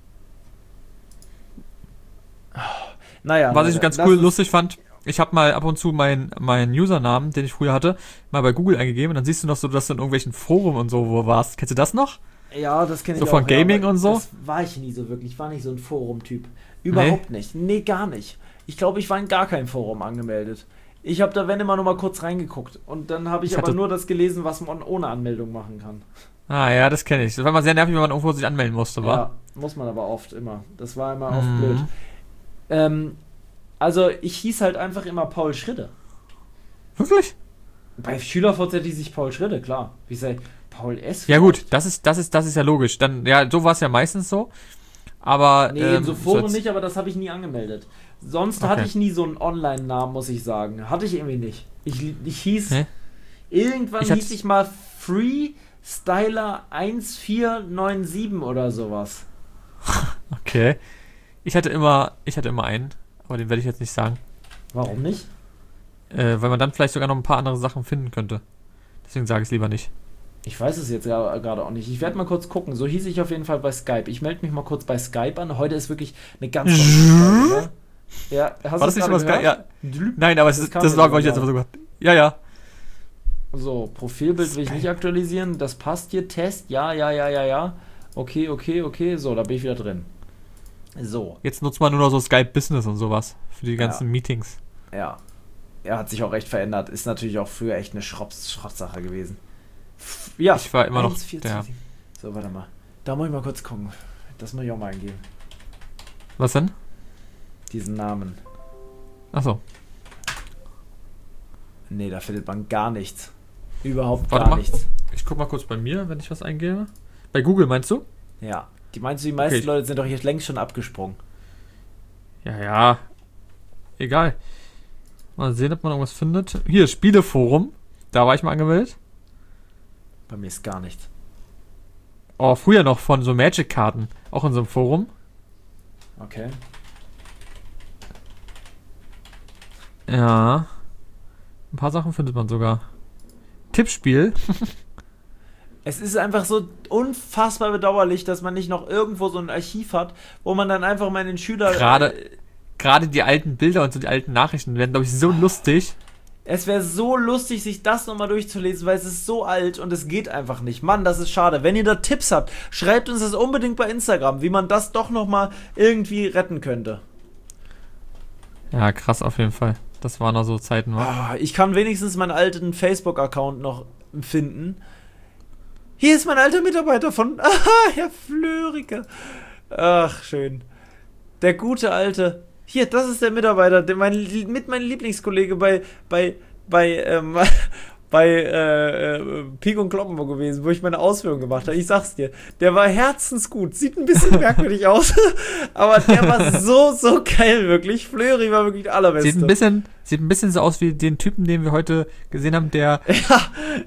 Naja. Was ich Leute, ganz das cool ist- lustig fand, ich habe mal ab und zu meinen meinen Usernamen, den ich früher hatte, mal bei Google eingegeben und dann siehst du noch so, dass du in irgendwelchen Foren und so wo warst. Kennst du das noch? Ja, das kenne ich So auch. von Gaming ja, aber und so? Das war ich nie so wirklich. Ich war nicht so ein Forum-Typ. Überhaupt nicht. Nee, gar nicht. Ich glaube, ich war in gar keinem Forum angemeldet. Ich habe da, wenn immer, nur mal kurz reingeguckt. Und dann habe ich, Ich aber hatte- nur das gelesen, was man ohne Anmeldung machen kann. Ah ja, das kenne ich. Das war immer sehr nervig, wenn man irgendwo sich anmelden musste, wa? Ja, muss man aber oft immer. Das war immer oft Mhm. blöd. Ähm, also ich hieß halt einfach immer Paul Schritte. Wirklich? Bei SchülerVZ hieß ich Paul Schritte, klar. Wie sei Paul S. Ja gut, vielleicht? das ist, das ist, das ist ja logisch. Dann, ja, so war es ja meistens so. Aber Nee, ähm, in so Foren als- nicht, aber das habe ich nie angemeldet. Sonst Okay. hatte ich nie so einen Online-Namen, muss ich sagen. Hatte ich irgendwie nicht. Ich, ich hieß, Hä? irgendwann Ich hatte- hieß ich mal Freestyler eins vier neun sieben oder sowas. Okay. Ich hatte immer, ich hatte immer einen, aber den werde ich jetzt nicht sagen. Warum nicht? Äh, weil man dann vielleicht sogar noch ein paar andere Sachen finden könnte. Deswegen sage ich es lieber nicht. Ich weiß es jetzt gra- gerade auch nicht. Ich werde mal kurz gucken. So hieß ich auf jeden Fall bei Skype. Ich melde mich mal kurz bei Skype an. Heute ist wirklich eine ganz tolle Folge, oder? Ja, hast War du das nicht gerade was geil? gehört? Ja. Nein, aber es Das ist, kam das mir war, so glaube ich, jetzt laut. einfach so gut. Ja, ja. So, Profilbild will ich nicht aktualisieren. Das passt hier. Test. Ja, ja, ja, ja, ja. Okay, okay, okay. So, da bin ich wieder drin. So, Jetzt nutzt man nur noch so Skype Business und sowas. Für die ganzen Ja. Meetings. ja. Er hat sich auch recht verändert. Ist natürlich auch früher echt eine Schrotz Schrottsache gewesen. F- Ja, Ich war immer noch eins vier der- zwei sieben. So, warte mal. Da muss ich mal kurz gucken. Das muss ich auch mal eingeben. Was denn? Diesen Namen. Achso. Nee, da findet man gar nichts. Überhaupt Warte gar mal. nichts. Ich guck mal kurz bei mir, wenn ich was eingebe. Bei Google meinst du? Ja. Die meinst du, die meisten Okay. Leute sind doch hier längst schon abgesprungen. Ja, ja. Egal. Mal sehen, ob man irgendwas findet. Hier, Spieleforum. Da war ich mal angemeldet. Bei mir ist gar nichts. Oh, früher noch von so Magic-Karten. Auch in so einem Forum. Okay. Ja. Ein paar Sachen findet man sogar. Tippspiel. Es ist einfach so unfassbar bedauerlich, dass man nicht noch irgendwo so ein Archiv hat, wo man dann einfach mal den Schüler... Gerade Äh, gerade die alten Bilder und so die alten Nachrichten werden, glaube ich, so lustig. es wäre so lustig, sich das nochmal durchzulesen, weil es ist so alt und es geht einfach nicht. Mann, das ist schade. Wenn ihr da Tipps habt, schreibt uns das unbedingt bei Instagram, wie man das doch nochmal irgendwie retten könnte. Ja, krass auf jeden Fall. Das waren noch so Zeiten, wa? Ah, ich kann wenigstens meinen alten Facebook-Account noch finden. Hier ist mein alter Mitarbeiter von... Aha, Herr Flörike. Ach, schön. Der gute alte... Hier, das ist der Mitarbeiter, der mein, mit meinem Lieblingskollege bei... bei... bei... Ähm, bei äh, äh, Pik und Kloppenburg gewesen, wo ich meine Ausführung gemacht habe. Ich sag's dir, der war herzensgut. Sieht ein bisschen merkwürdig aus, aber der war so, so geil, wirklich. Flöri war wirklich der allerbeste. Sieht ein bisschen, sieht ein bisschen so aus wie den Typen, den wir heute gesehen haben, der... Ja.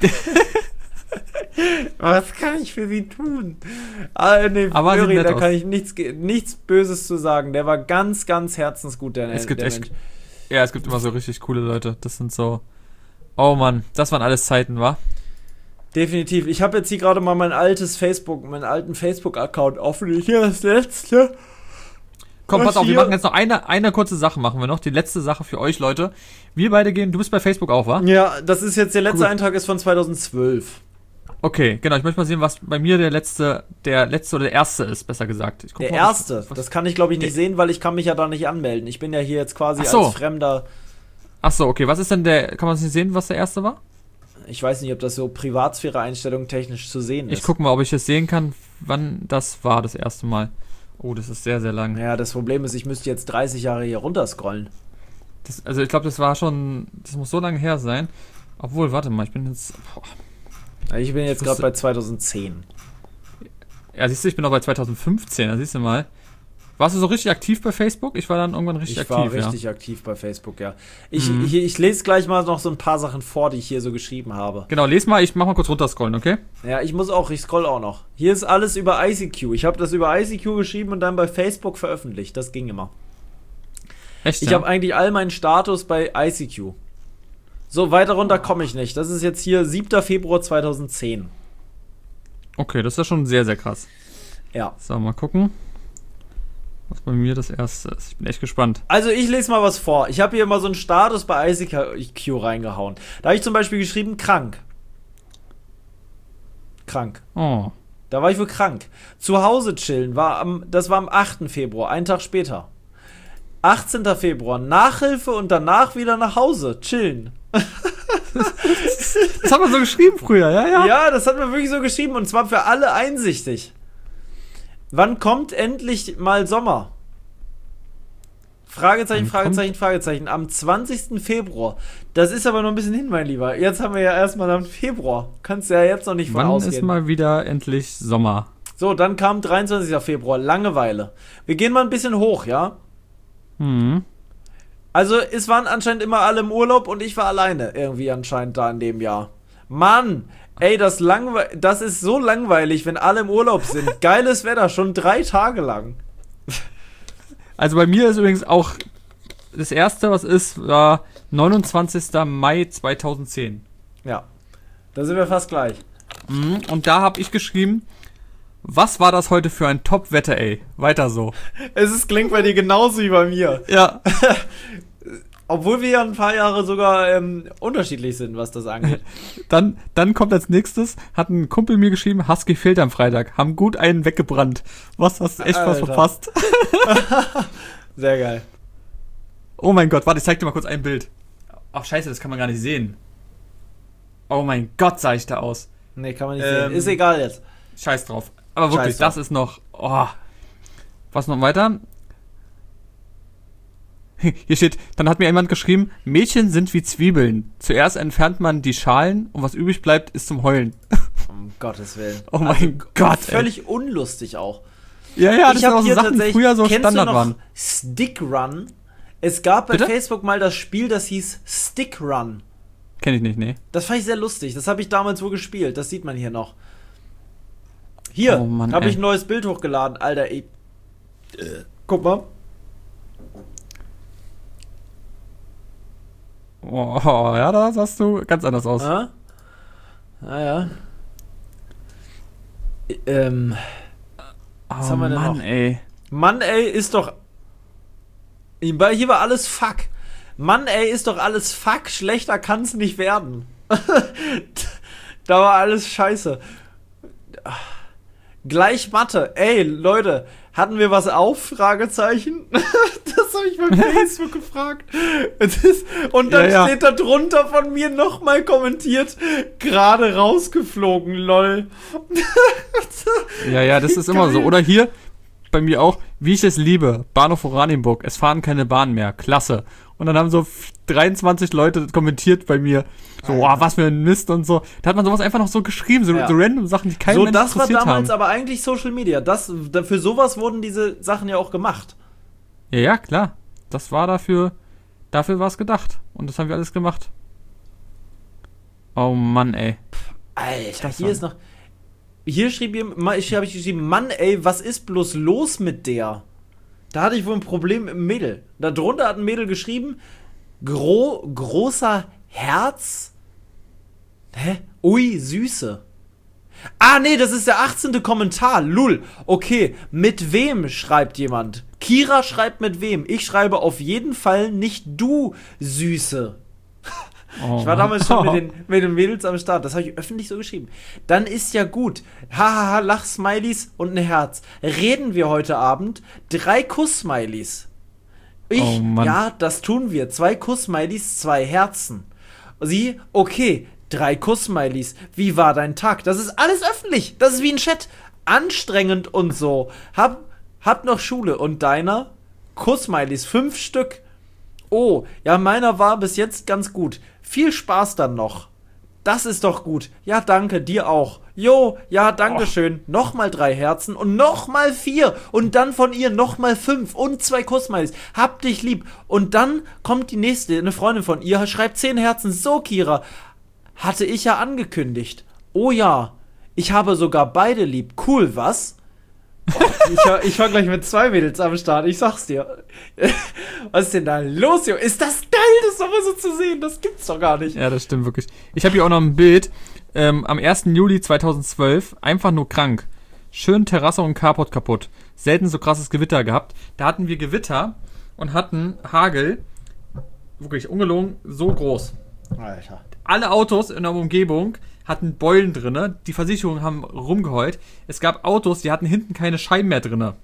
Was kann ich für sie tun? Ah, nee, Aber sieht Flöri, nett da aus. kann ich nichts, ge- nichts Böses zu sagen. Der war ganz, ganz herzensgut, der, Es gibt der echt... Mensch. Ja, es gibt immer so richtig coole Leute. Das sind so... Oh Mann, das waren alles Zeiten, wa? Definitiv. Ich habe jetzt hier gerade mal mein altes Facebook, meinen alten Facebook-Account offen. Hier das letzte. Komm, Was pass auf, wir hier? machen jetzt noch eine, eine kurze Sache, machen wir noch. Die letzte Sache für euch, Leute. Wir beide gehen... Du bist bei Facebook auch, wa? Ja, das ist jetzt der letzte Cool. Eintrag ist von zweitausendzwölf. Okay, genau. Ich möchte mal sehen, was bei mir der letzte... Der letzte oder der erste ist, besser gesagt. Ich guck Der mal, was- erste. was- Das kann ich, glaube ich, nicht Der- sehen, weil ich kann mich ja da nicht anmelden. Ich bin ja hier jetzt quasi Ach so. als Fremder. Achso, okay. Was ist denn der... Kann man es nicht sehen, was der erste war? Ich weiß nicht, ob das so Privatsphäre-Einstellungen technisch zu sehen ist. Ich guck mal, ob ich es sehen kann, wann das war, das erste Mal. Oh, das ist sehr, sehr lang. Ja, das Problem ist, ich müsste jetzt dreißig Jahre hier runterscrollen. Das, also ich glaube, das war schon... Das muss so lange her sein. Obwohl, warte mal, ich bin jetzt... Boah. Ich bin jetzt Das gerade ist- bei zweitauszehn. Ja, siehst du, ich bin noch bei zweitausendfünfzehn, da siehst du mal. Warst du so richtig aktiv bei Facebook? Ich war dann irgendwann richtig Ich aktiv, war richtig aktiv bei Facebook, ja. Ich, Mhm. ich, ich lese gleich mal noch so ein paar Sachen vor, die ich hier so geschrieben habe. Genau, les mal, ich mach mal kurz runterscrollen, okay? Ja, ich muss auch, ich scroll auch noch. Hier ist alles über I C Q. Ich habe das über I C Q geschrieben und dann bei Facebook veröffentlicht. Das ging immer. Echt, Ich ja? habe eigentlich all meinen Status bei I C Q. So, weiter runter komme ich nicht. Das ist jetzt hier siebter Februar zweitausendzehn. Okay, das ist ja schon sehr, sehr krass. Ja. So, mal gucken, was bei mir das erste ist. Ich bin echt gespannt. Also ich lese mal was vor. Ich habe hier mal so einen Status bei I C Q reingehauen. Da habe ich zum Beispiel geschrieben, krank. Krank. Oh, Da war ich wohl krank. Zu Hause chillen, war am, das war am achten Februar, einen Tag später. achtzehnter Februar, Nachhilfe und danach wieder nach Hause, chillen. Das hat man so geschrieben früher, ja, ja. Ja, das hat man wirklich so geschrieben und zwar für alle einsichtig. Wann kommt endlich mal Sommer? Fragezeichen, Wann Fragezeichen, Fragezeichen. Am zwanzigsten Februar. Das ist aber noch ein bisschen hin, mein Lieber. Jetzt haben wir ja erstmal am Februar. Kannst ja jetzt noch nicht von Wann ausgehen. ist mal wieder endlich Sommer? So, dann kam dreiundzwanzigsten Februar. Langeweile. Wir gehen mal ein bisschen hoch, ja? Hm. Also, es waren anscheinend immer alle im Urlaub und ich war alleine irgendwie anscheinend da in dem Jahr. Mann, ey, das, langwe- das ist so langweilig, wenn alle im Urlaub sind. Geiles Wetter, schon drei Tage lang. Also bei mir ist übrigens auch das erste, was ist, war neunundzwanzigsten Mai zweitausendzehn. Ja, da sind wir fast gleich. Mhm. Und da habe ich geschrieben, was war das heute für ein Top-Wetter, ey? Weiter so. Es ist, klingt bei dir genauso wie bei mir. Ja. Obwohl wir ja ein paar Jahre sogar ähm, unterschiedlich sind, was das angeht. Dann, dann kommt als nächstes, hat ein Kumpel mir geschrieben, Husky fehlt am Freitag, haben gut einen weggebrannt. Was, hast du echt was Alter. verpasst? Sehr geil. Oh mein Gott, warte, ich zeig dir mal kurz ein Bild. Ach scheiße, das kann man gar nicht sehen. Oh mein Gott, sah ich da aus. Nee, kann man nicht Ähm, sehen. Ist egal jetzt. Scheiß drauf. Aber wirklich, Scheiß drauf. das ist noch, oh. Was noch weiter? Hier steht, dann hat mir jemand geschrieben, Mädchen sind wie Zwiebeln. Zuerst entfernt man die Schalen und was übrig bleibt, ist zum Heulen. Um Gottes Willen. Oh mein Gott, ey. Völlig unlustig auch. Ja, ja, das ich sind habe auch so hier Sachen, die tatsächlich, früher so kennst Standard du noch waren. Stick Run? Es gab bei Bitte? Facebook mal das Spiel, das hieß Stick Run. Kenn ich nicht, nee. Das fand ich sehr lustig. Das habe ich damals wohl gespielt. Das sieht man hier noch. Hier Oh Mann, habe ey. ich ein neues Bild hochgeladen. Alter, ey. Äh, guck mal. Oh, ja, da sahst du ganz anders aus. Ah, ah ja. Ähm, was oh haben wir denn Mann, noch? ey. Mann, ey, ist doch... Hier war alles Fuck. Mann, ey, ist doch alles Fuck. Schlechter kann's nicht werden. Da war alles scheiße. Gleich Mathe. Ey, Leute, hatten wir was auf? Fragezeichen. Das habe ich bei Facebook gefragt. Es ist, und dann Ja, ja. steht da drunter von mir nochmal kommentiert, gerade rausgeflogen, lol. Ja, ja, das ist immer so. Oder hier, bei mir auch, wie ich es liebe, Bahnhof Oranienburg, es fahren keine Bahnen mehr, klasse. Und dann haben so dreiundzwanzig Leute kommentiert bei mir, so, oh, was für ein Mist und so. Da hat man sowas einfach noch so geschrieben, so, Ja. so random Sachen, die kein So, Mensch das war interessiert damals haben. aber eigentlich Social Media. Das, da- für sowas wurden diese Sachen ja auch gemacht. Ja, ja, klar. Das war dafür, dafür war es gedacht. Und das haben wir alles gemacht. Oh Mann, ey. Alter, Das hier war- ist noch... Hier schrieb jemand, ich habe ich geschrieben, Mann, ey, was ist bloß los mit der? Da hatte ich wohl ein Problem mit dem Mädel. Darunter hat ein Mädel geschrieben, gro großer Herz. Hä? Ui, Süße. Ah, nee, das ist der achtzehnte Kommentar. Lul. Okay, mit wem schreibt jemand? Kira schreibt mit wem? Ich schreibe auf jeden Fall nicht du, Süße. Oh, Ich war damals schon mit den, mit den Mädels am Start. Das habe ich öffentlich so geschrieben. Dann ist ja gut. Hahaha, Lach-Smileys und ein Herz. Reden wir heute Abend? Drei Kuss-Smileys. Ich, Oh Mann. ja, das tun wir. Zwei Kuss-Smileys, zwei Herzen. Sie, okay, drei Kuss-Smileys. Wie war dein Tag? Das ist alles öffentlich. Das ist wie ein Chat. Anstrengend und so. Hab, hab noch Schule. Und deiner? Kuss-Smileys, fünf Stück. Oh, ja, meiner war bis jetzt ganz gut. Viel Spaß dann noch. Das ist doch gut. Ja, danke, dir auch. Jo, ja, danke schön. Nochmal drei Herzen und nochmal vier. Und dann von ihr nochmal fünf und zwei Kussmailis. Hab dich lieb. Und dann kommt die nächste, eine Freundin von ihr, schreibt zehn Herzen. So, Kira, hatte ich ja angekündigt. Oh ja, ich habe sogar beide lieb. Cool, was? Ich war, ich war gleich mit zwei Mädels am Start, ich sag's dir. Was ist denn da los, Junge? Ist das geil, das nochmal so zu sehen? Das gibt's doch gar nicht. Ja, das stimmt wirklich. Ich habe hier auch noch ein Bild. Ähm, am ersten Juli zweitausendzwölf, einfach nur krank. Schön Terrasse und Carport kaputt. Selten so krasses Gewitter gehabt. Da hatten wir Gewitter und hatten Hagel, wirklich ungelogen, so groß. Alter. Alle Autos in der Umgebung hatten Beulen drinne. Die Versicherungen haben rumgeheult. Es gab Autos, die hatten hinten keine Scheiben mehr drinne.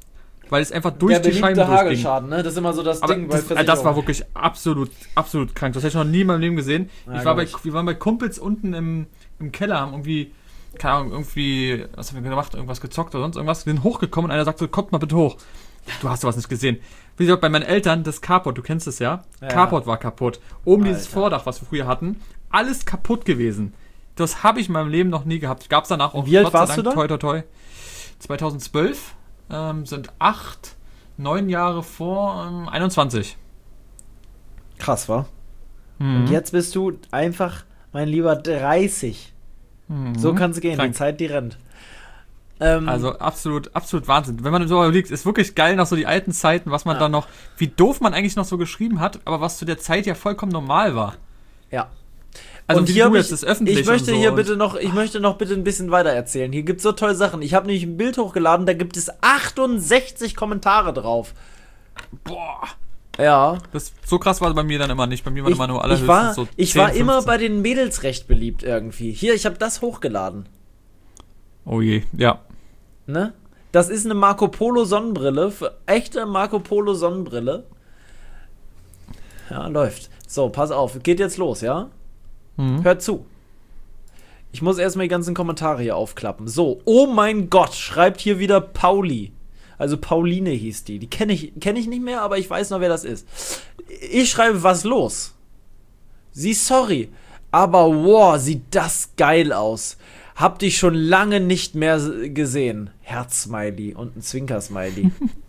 weil es einfach durch Der die Scheiben beliebte durchging. Hagelschaden, ne? Das ist immer so das Aber Ding bei das, äh, Versicherungen. das war wirklich absolut, absolut krank. Das hätte ich noch nie in meinem Leben gesehen. Ja, ich war bei, glaub ich. wir waren bei Kumpels unten im, im Keller, haben irgendwie, keine Ahnung, irgendwie, was haben wir gemacht, irgendwas gezockt oder sonst irgendwas, sind hochgekommen und einer sagte, kommt mal bitte hoch. Du hast sowas nicht gesehen. Wie gesagt, bei meinen Eltern, das Carport, du kennst es ja, Ja. Carport war kaputt. Oben Alter. dieses Vordach, was wir früher hatten, alles kaputt gewesen. Das habe ich in meinem Leben noch nie gehabt. Gab es danach auch, Wie alt Gott sei warst Dank, du da? toi, toi, toi. zweitausendzwölf ähm, sind acht, neun Jahre vor ähm, einundzwanzig. Krass, wa? Mhm. Und jetzt bist du einfach, mein Lieber, dreißig. Mhm. So kann es gehen, Krank. die Zeit, die rennt. Ähm, Also absolut, absolut Wahnsinn. Wenn man so überlegt, ist wirklich geil noch so die alten Zeiten, was man Ja. da noch, wie doof man eigentlich noch so geschrieben hat, aber was zu der Zeit ja vollkommen normal war. ja. Also Und wie hier du hab jetzt ich, das öffentlich ich möchte und so hier und- bitte noch, ich möchte noch bitte ein bisschen weiter erzählen. Hier gibt es so tolle Sachen. Ich habe nämlich ein Bild hochgeladen, da gibt es achtundsechzig Kommentare drauf. Boah. Ja. Das, so krass war bei mir dann immer nicht. Bei mir waren Ich, immer nur ich allerhöchstens war, so ich zehn, war immer fünfzehn. bei den Mädels recht beliebt irgendwie. Hier, ich habe das hochgeladen. Oh je, ja. Ne? Das ist eine Marco Polo Sonnenbrille, für echte Marco Polo Sonnenbrille. Ja, läuft. So, pass auf, geht jetzt los, ja? Mhm. Hört zu. Ich muss erstmal die ganzen Kommentare hier aufklappen. So, oh mein Gott, schreibt hier wieder Pauli. Also Pauline hieß die. Die kenne ich, kenn ich nicht mehr, aber ich weiß noch, wer das ist. Ich schreibe, was los? Sie, sorry, aber wow, sieht das geil aus. Hab dich schon lange nicht mehr gesehen. Herz-Smiley und ein Zwinker-Smiley.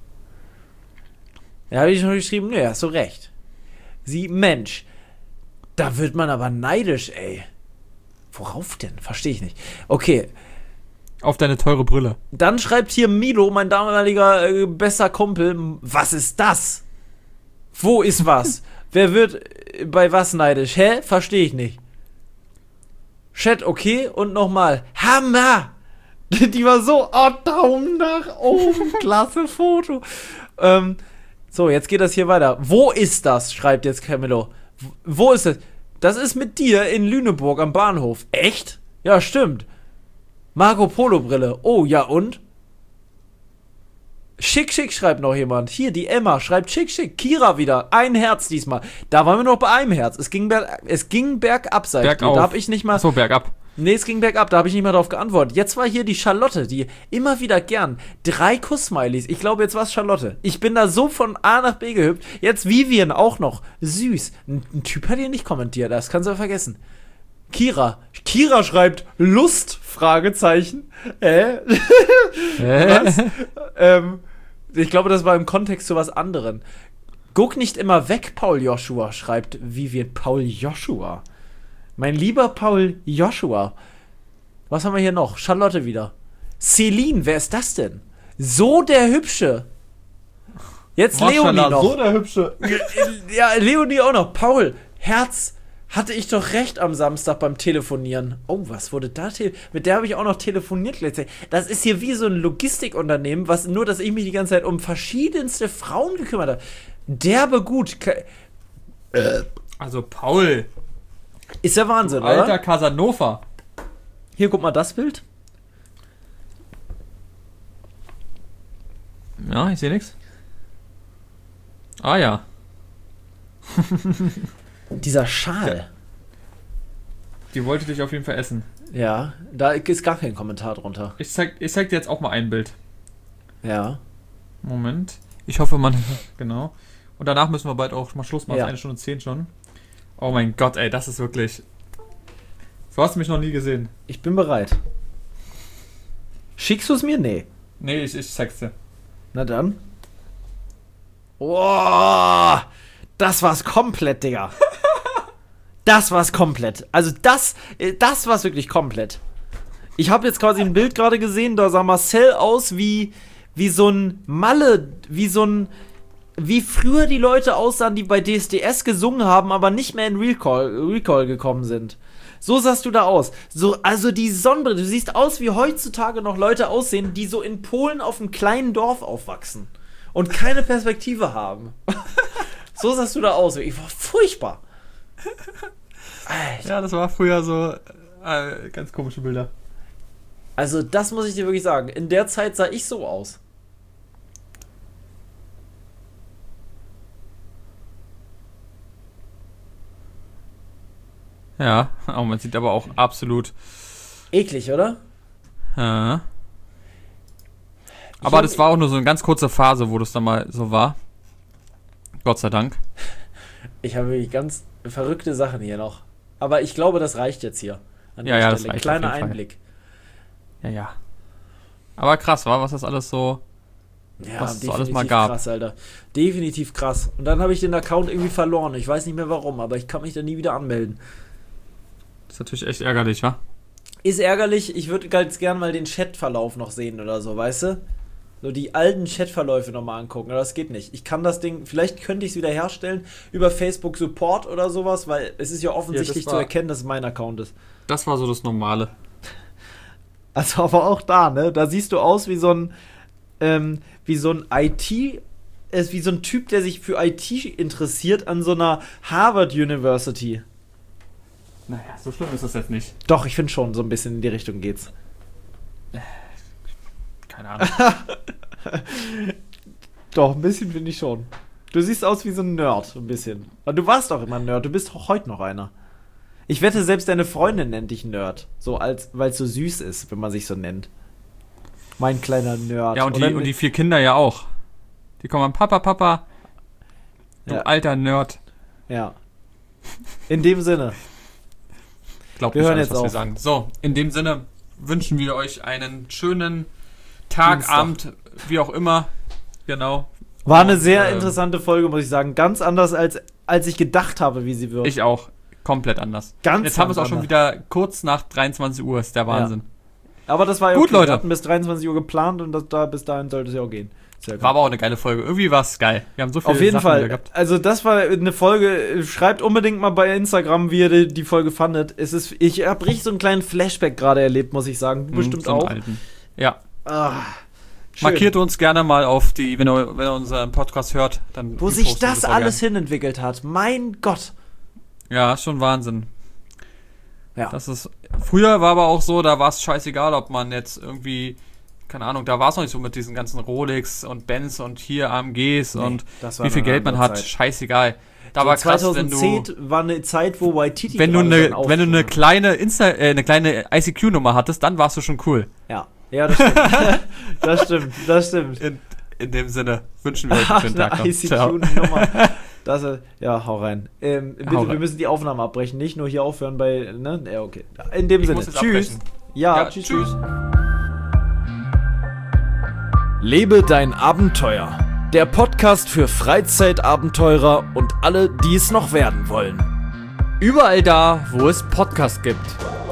Ja, habe ich schon geschrieben, nee, hast du recht. Sie, Mensch, da wird man aber neidisch, ey. Worauf denn? Verstehe ich nicht. Okay, Auf deine teure Brille. dann schreibt hier Milo, mein damaliger äh, bester Kumpel, was ist das? Wo ist was? Wer wird äh, bei was neidisch? Hä? Verstehe ich nicht. Chat, okay, und nochmal. Hammer! Die war so, oh, Daumen nach oben, klasse Foto. Ähm, so, jetzt geht das hier weiter. Wo ist das? Schreibt jetzt Camillo. W- Wo ist es? Das ist mit dir in Lüneburg am Bahnhof. Echt? Ja, stimmt. Marco Polo Brille. Oh, ja und? Schick, schick, schreibt noch jemand. Hier, die Emma schreibt schick, schick. Kira wieder. Ein Herz diesmal. Da waren wir noch bei einem Herz. Es ging, ber es ging bergab, sag ich dir. Bergauf. Da hab ich nicht mal... So, bergab. Nee, es ging bergab, da habe ich nicht mal drauf geantwortet. Jetzt war hier die Charlotte, die immer wieder gern. Drei Kuss-Smileys. Ich glaube, jetzt war es Charlotte. Ich bin da so von A nach B gehüpft. Jetzt Vivian auch noch. Süß. Ein, ein Typ hat hier nicht kommentiert, das kannst du vergessen. Kira. Kira schreibt Lust? Fragezeichen. Äh? Was? ähm, ich glaube, das war im Kontext zu was anderem. Guck nicht immer weg, Paul Joshua, schreibt Vivian. Paul Joshua. Mein lieber Paul Joshua. Was haben wir hier noch? Charlotte wieder. Celine, wer ist das denn? So der Hübsche. Jetzt Leonie noch. So der Hübsche. Ja, Leonie auch noch. Paul, Herz, hatte ich doch recht am Samstag beim Telefonieren. Oh, was wurde da? Te- Mit der habe ich auch noch telefoniert letztlich. Das ist hier wie so ein Logistikunternehmen, was nur, dass ich mich die ganze Zeit um verschiedenste Frauen gekümmert habe. Derbe gut. Ke- Also, Paul. Ist ja Wahnsinn, Alter oder? Casanova. Hier, guck mal das Bild. Ja, ich sehe nichts. Ah ja. Dieser Schal. Die wollte dich auf jeden Fall essen. Ja, da ist gar kein Kommentar drunter. Ich zeig, ich zeig dir jetzt auch mal ein Bild. Ja. Moment. Ich hoffe, man... Genau. Und danach müssen wir bald auch mal Schluss machen. Ja. Eine Stunde zehn schon. Oh mein Gott, ey, das ist wirklich... So hast du mich noch nie gesehen. Ich bin bereit. Schickst du es mir? Nee. Nee, ich, ich zeig's dir. Na dann. Oh, das war's komplett, Digga. Das war's komplett. Also das, äh, das war's wirklich komplett. Ich habe jetzt quasi ein Bild gerade gesehen, da sah Marcel aus wie, wie so ein Malle, wie so ein, wie früher die Leute aussahen, die bei D S D S gesungen haben, aber nicht mehr in Recall, Recall gekommen sind. So sahst du da aus. So, also die Sonnenbrille, du siehst aus, wie heutzutage noch Leute aussehen, die so in Polen auf einem kleinen Dorf aufwachsen und keine Perspektive haben. So sahst du da aus. Ich war furchtbar. Alter. Ja, das war früher so... Äh, ganz komische Bilder. Also das muss ich dir wirklich sagen. In der Zeit sah ich so aus. Ja, oh, man sieht aber auch absolut... Eklig, oder? Ja. Aber das war auch nur so eine ganz kurze Phase, wo das dann mal so war. Gott sei Dank. Ich habe wirklich ganz verrückte Sachen hier noch. Aber ich glaube, das reicht jetzt hier. An ja, ja, das reicht. Kleiner Einblick. Ja, ja. Aber krass, war, was das alles so... Ja, was es so definitiv alles mal gab. Krass, Alter. Definitiv krass. Und dann habe ich den Account irgendwie verloren. Ich weiß nicht mehr warum, aber ich kann mich da nie wieder anmelden. Das ist natürlich echt ärgerlich, wa? Ist ärgerlich. Ich würde ganz gern mal den Chatverlauf noch sehen oder so, weißt du? So die alten Chatverläufe nochmal angucken, aber das geht nicht. Ich kann das Ding, vielleicht könnte ich es wieder herstellen über Facebook Support oder sowas, weil es ist ja offensichtlich ja, zu erkennen, dass es mein Account ist. Das war so das Normale. Also aber auch da, ne? Da siehst du aus wie so ein ähm, wie so ein I T, ist wie so ein Typ, der sich für I T interessiert an so einer Harvard University. Naja, so schlimm ist das jetzt nicht. Doch, ich finde schon, so ein bisschen in die Richtung geht's. Keine Ahnung. Doch, ein bisschen finde ich schon. Du siehst aus wie so ein Nerd, ein bisschen. Aber du warst doch immer ein Nerd, du bist auch heute noch einer. Ich wette, selbst deine Freundin nennt dich Nerd. So, als, weil es so süß ist, wenn man sich so nennt. Mein kleiner Nerd. Ja, und, und, die, und die vier Kinder ja auch. Die kommen an, Papa, Papa, du ja. alter Nerd. Ja. In dem Sinne. Glaubt nicht alles, was wir sagen. So, in dem Sinne wünschen wir euch einen schönen Tag, Dienstag. Abend, wie auch immer. Genau. War eine sehr äh, interessante Folge, muss ich sagen. Ganz anders, als, als ich gedacht habe, wie sie wird. Ich auch. Komplett anders. Ganz Jetzt haben wir es auch schon wieder kurz nach dreiundzwanzig Uhr. Ist der Wahnsinn. Ja. Aber das war ja gut, okay. Leute. Wir hatten bis dreiundzwanzig Uhr geplant und das, da, bis dahin sollte es ja auch gehen. Sehr war aber auch eine geile Folge. Irgendwie war es geil. Wir haben so viele Auf jeden Sachen Fall. gehabt. Also das war eine Folge. Schreibt unbedingt mal bei Instagram, wie ihr die, die Folge fandet. Es ist, ich habe richtig so einen kleinen Flashback gerade erlebt, muss ich sagen. Du hm, bestimmt auch. Alten. Ja. Ah, markiert uns gerne mal auf die, wenn ihr, wenn ihr unseren Podcast hört, dann. Wo sich das alles gern. hinentwickelt hat. Mein Gott. Ja, ist schon Wahnsinn. Ja. Das ist. Früher war aber auch so, da war es scheißegal, ob man jetzt irgendwie. Keine Ahnung, da war es noch nicht so mit diesen ganzen Rolex und Benz und hier A M Gs nee, und wie viel Geld man hat, Zeit. Scheißegal. Da so war krass, zweitausendzehn wenn du, war eine Zeit, wo Waititi wenn du eine, wenn du eine kleine Insta, äh, eine kleine I C Q-Nummer hattest, dann warst du schon cool. Ja, ja, das stimmt. das stimmt, das stimmt. In, in dem Sinne wünschen wir euch einen schönen Tag noch. I C Q-Nummer. Das, ja, hau rein. Ähm, bitte, hau rein. Wir müssen die Aufnahme abbrechen, nicht nur hier aufhören bei, ne? Ja, okay. In dem ich Sinne, tschüss. Ja, ja, tschüss, tschüss. tschüss. Lebe dein Abenteuer. Der Podcast für Freizeitabenteurer und alle, die es noch werden wollen. Überall da, wo es Podcasts gibt.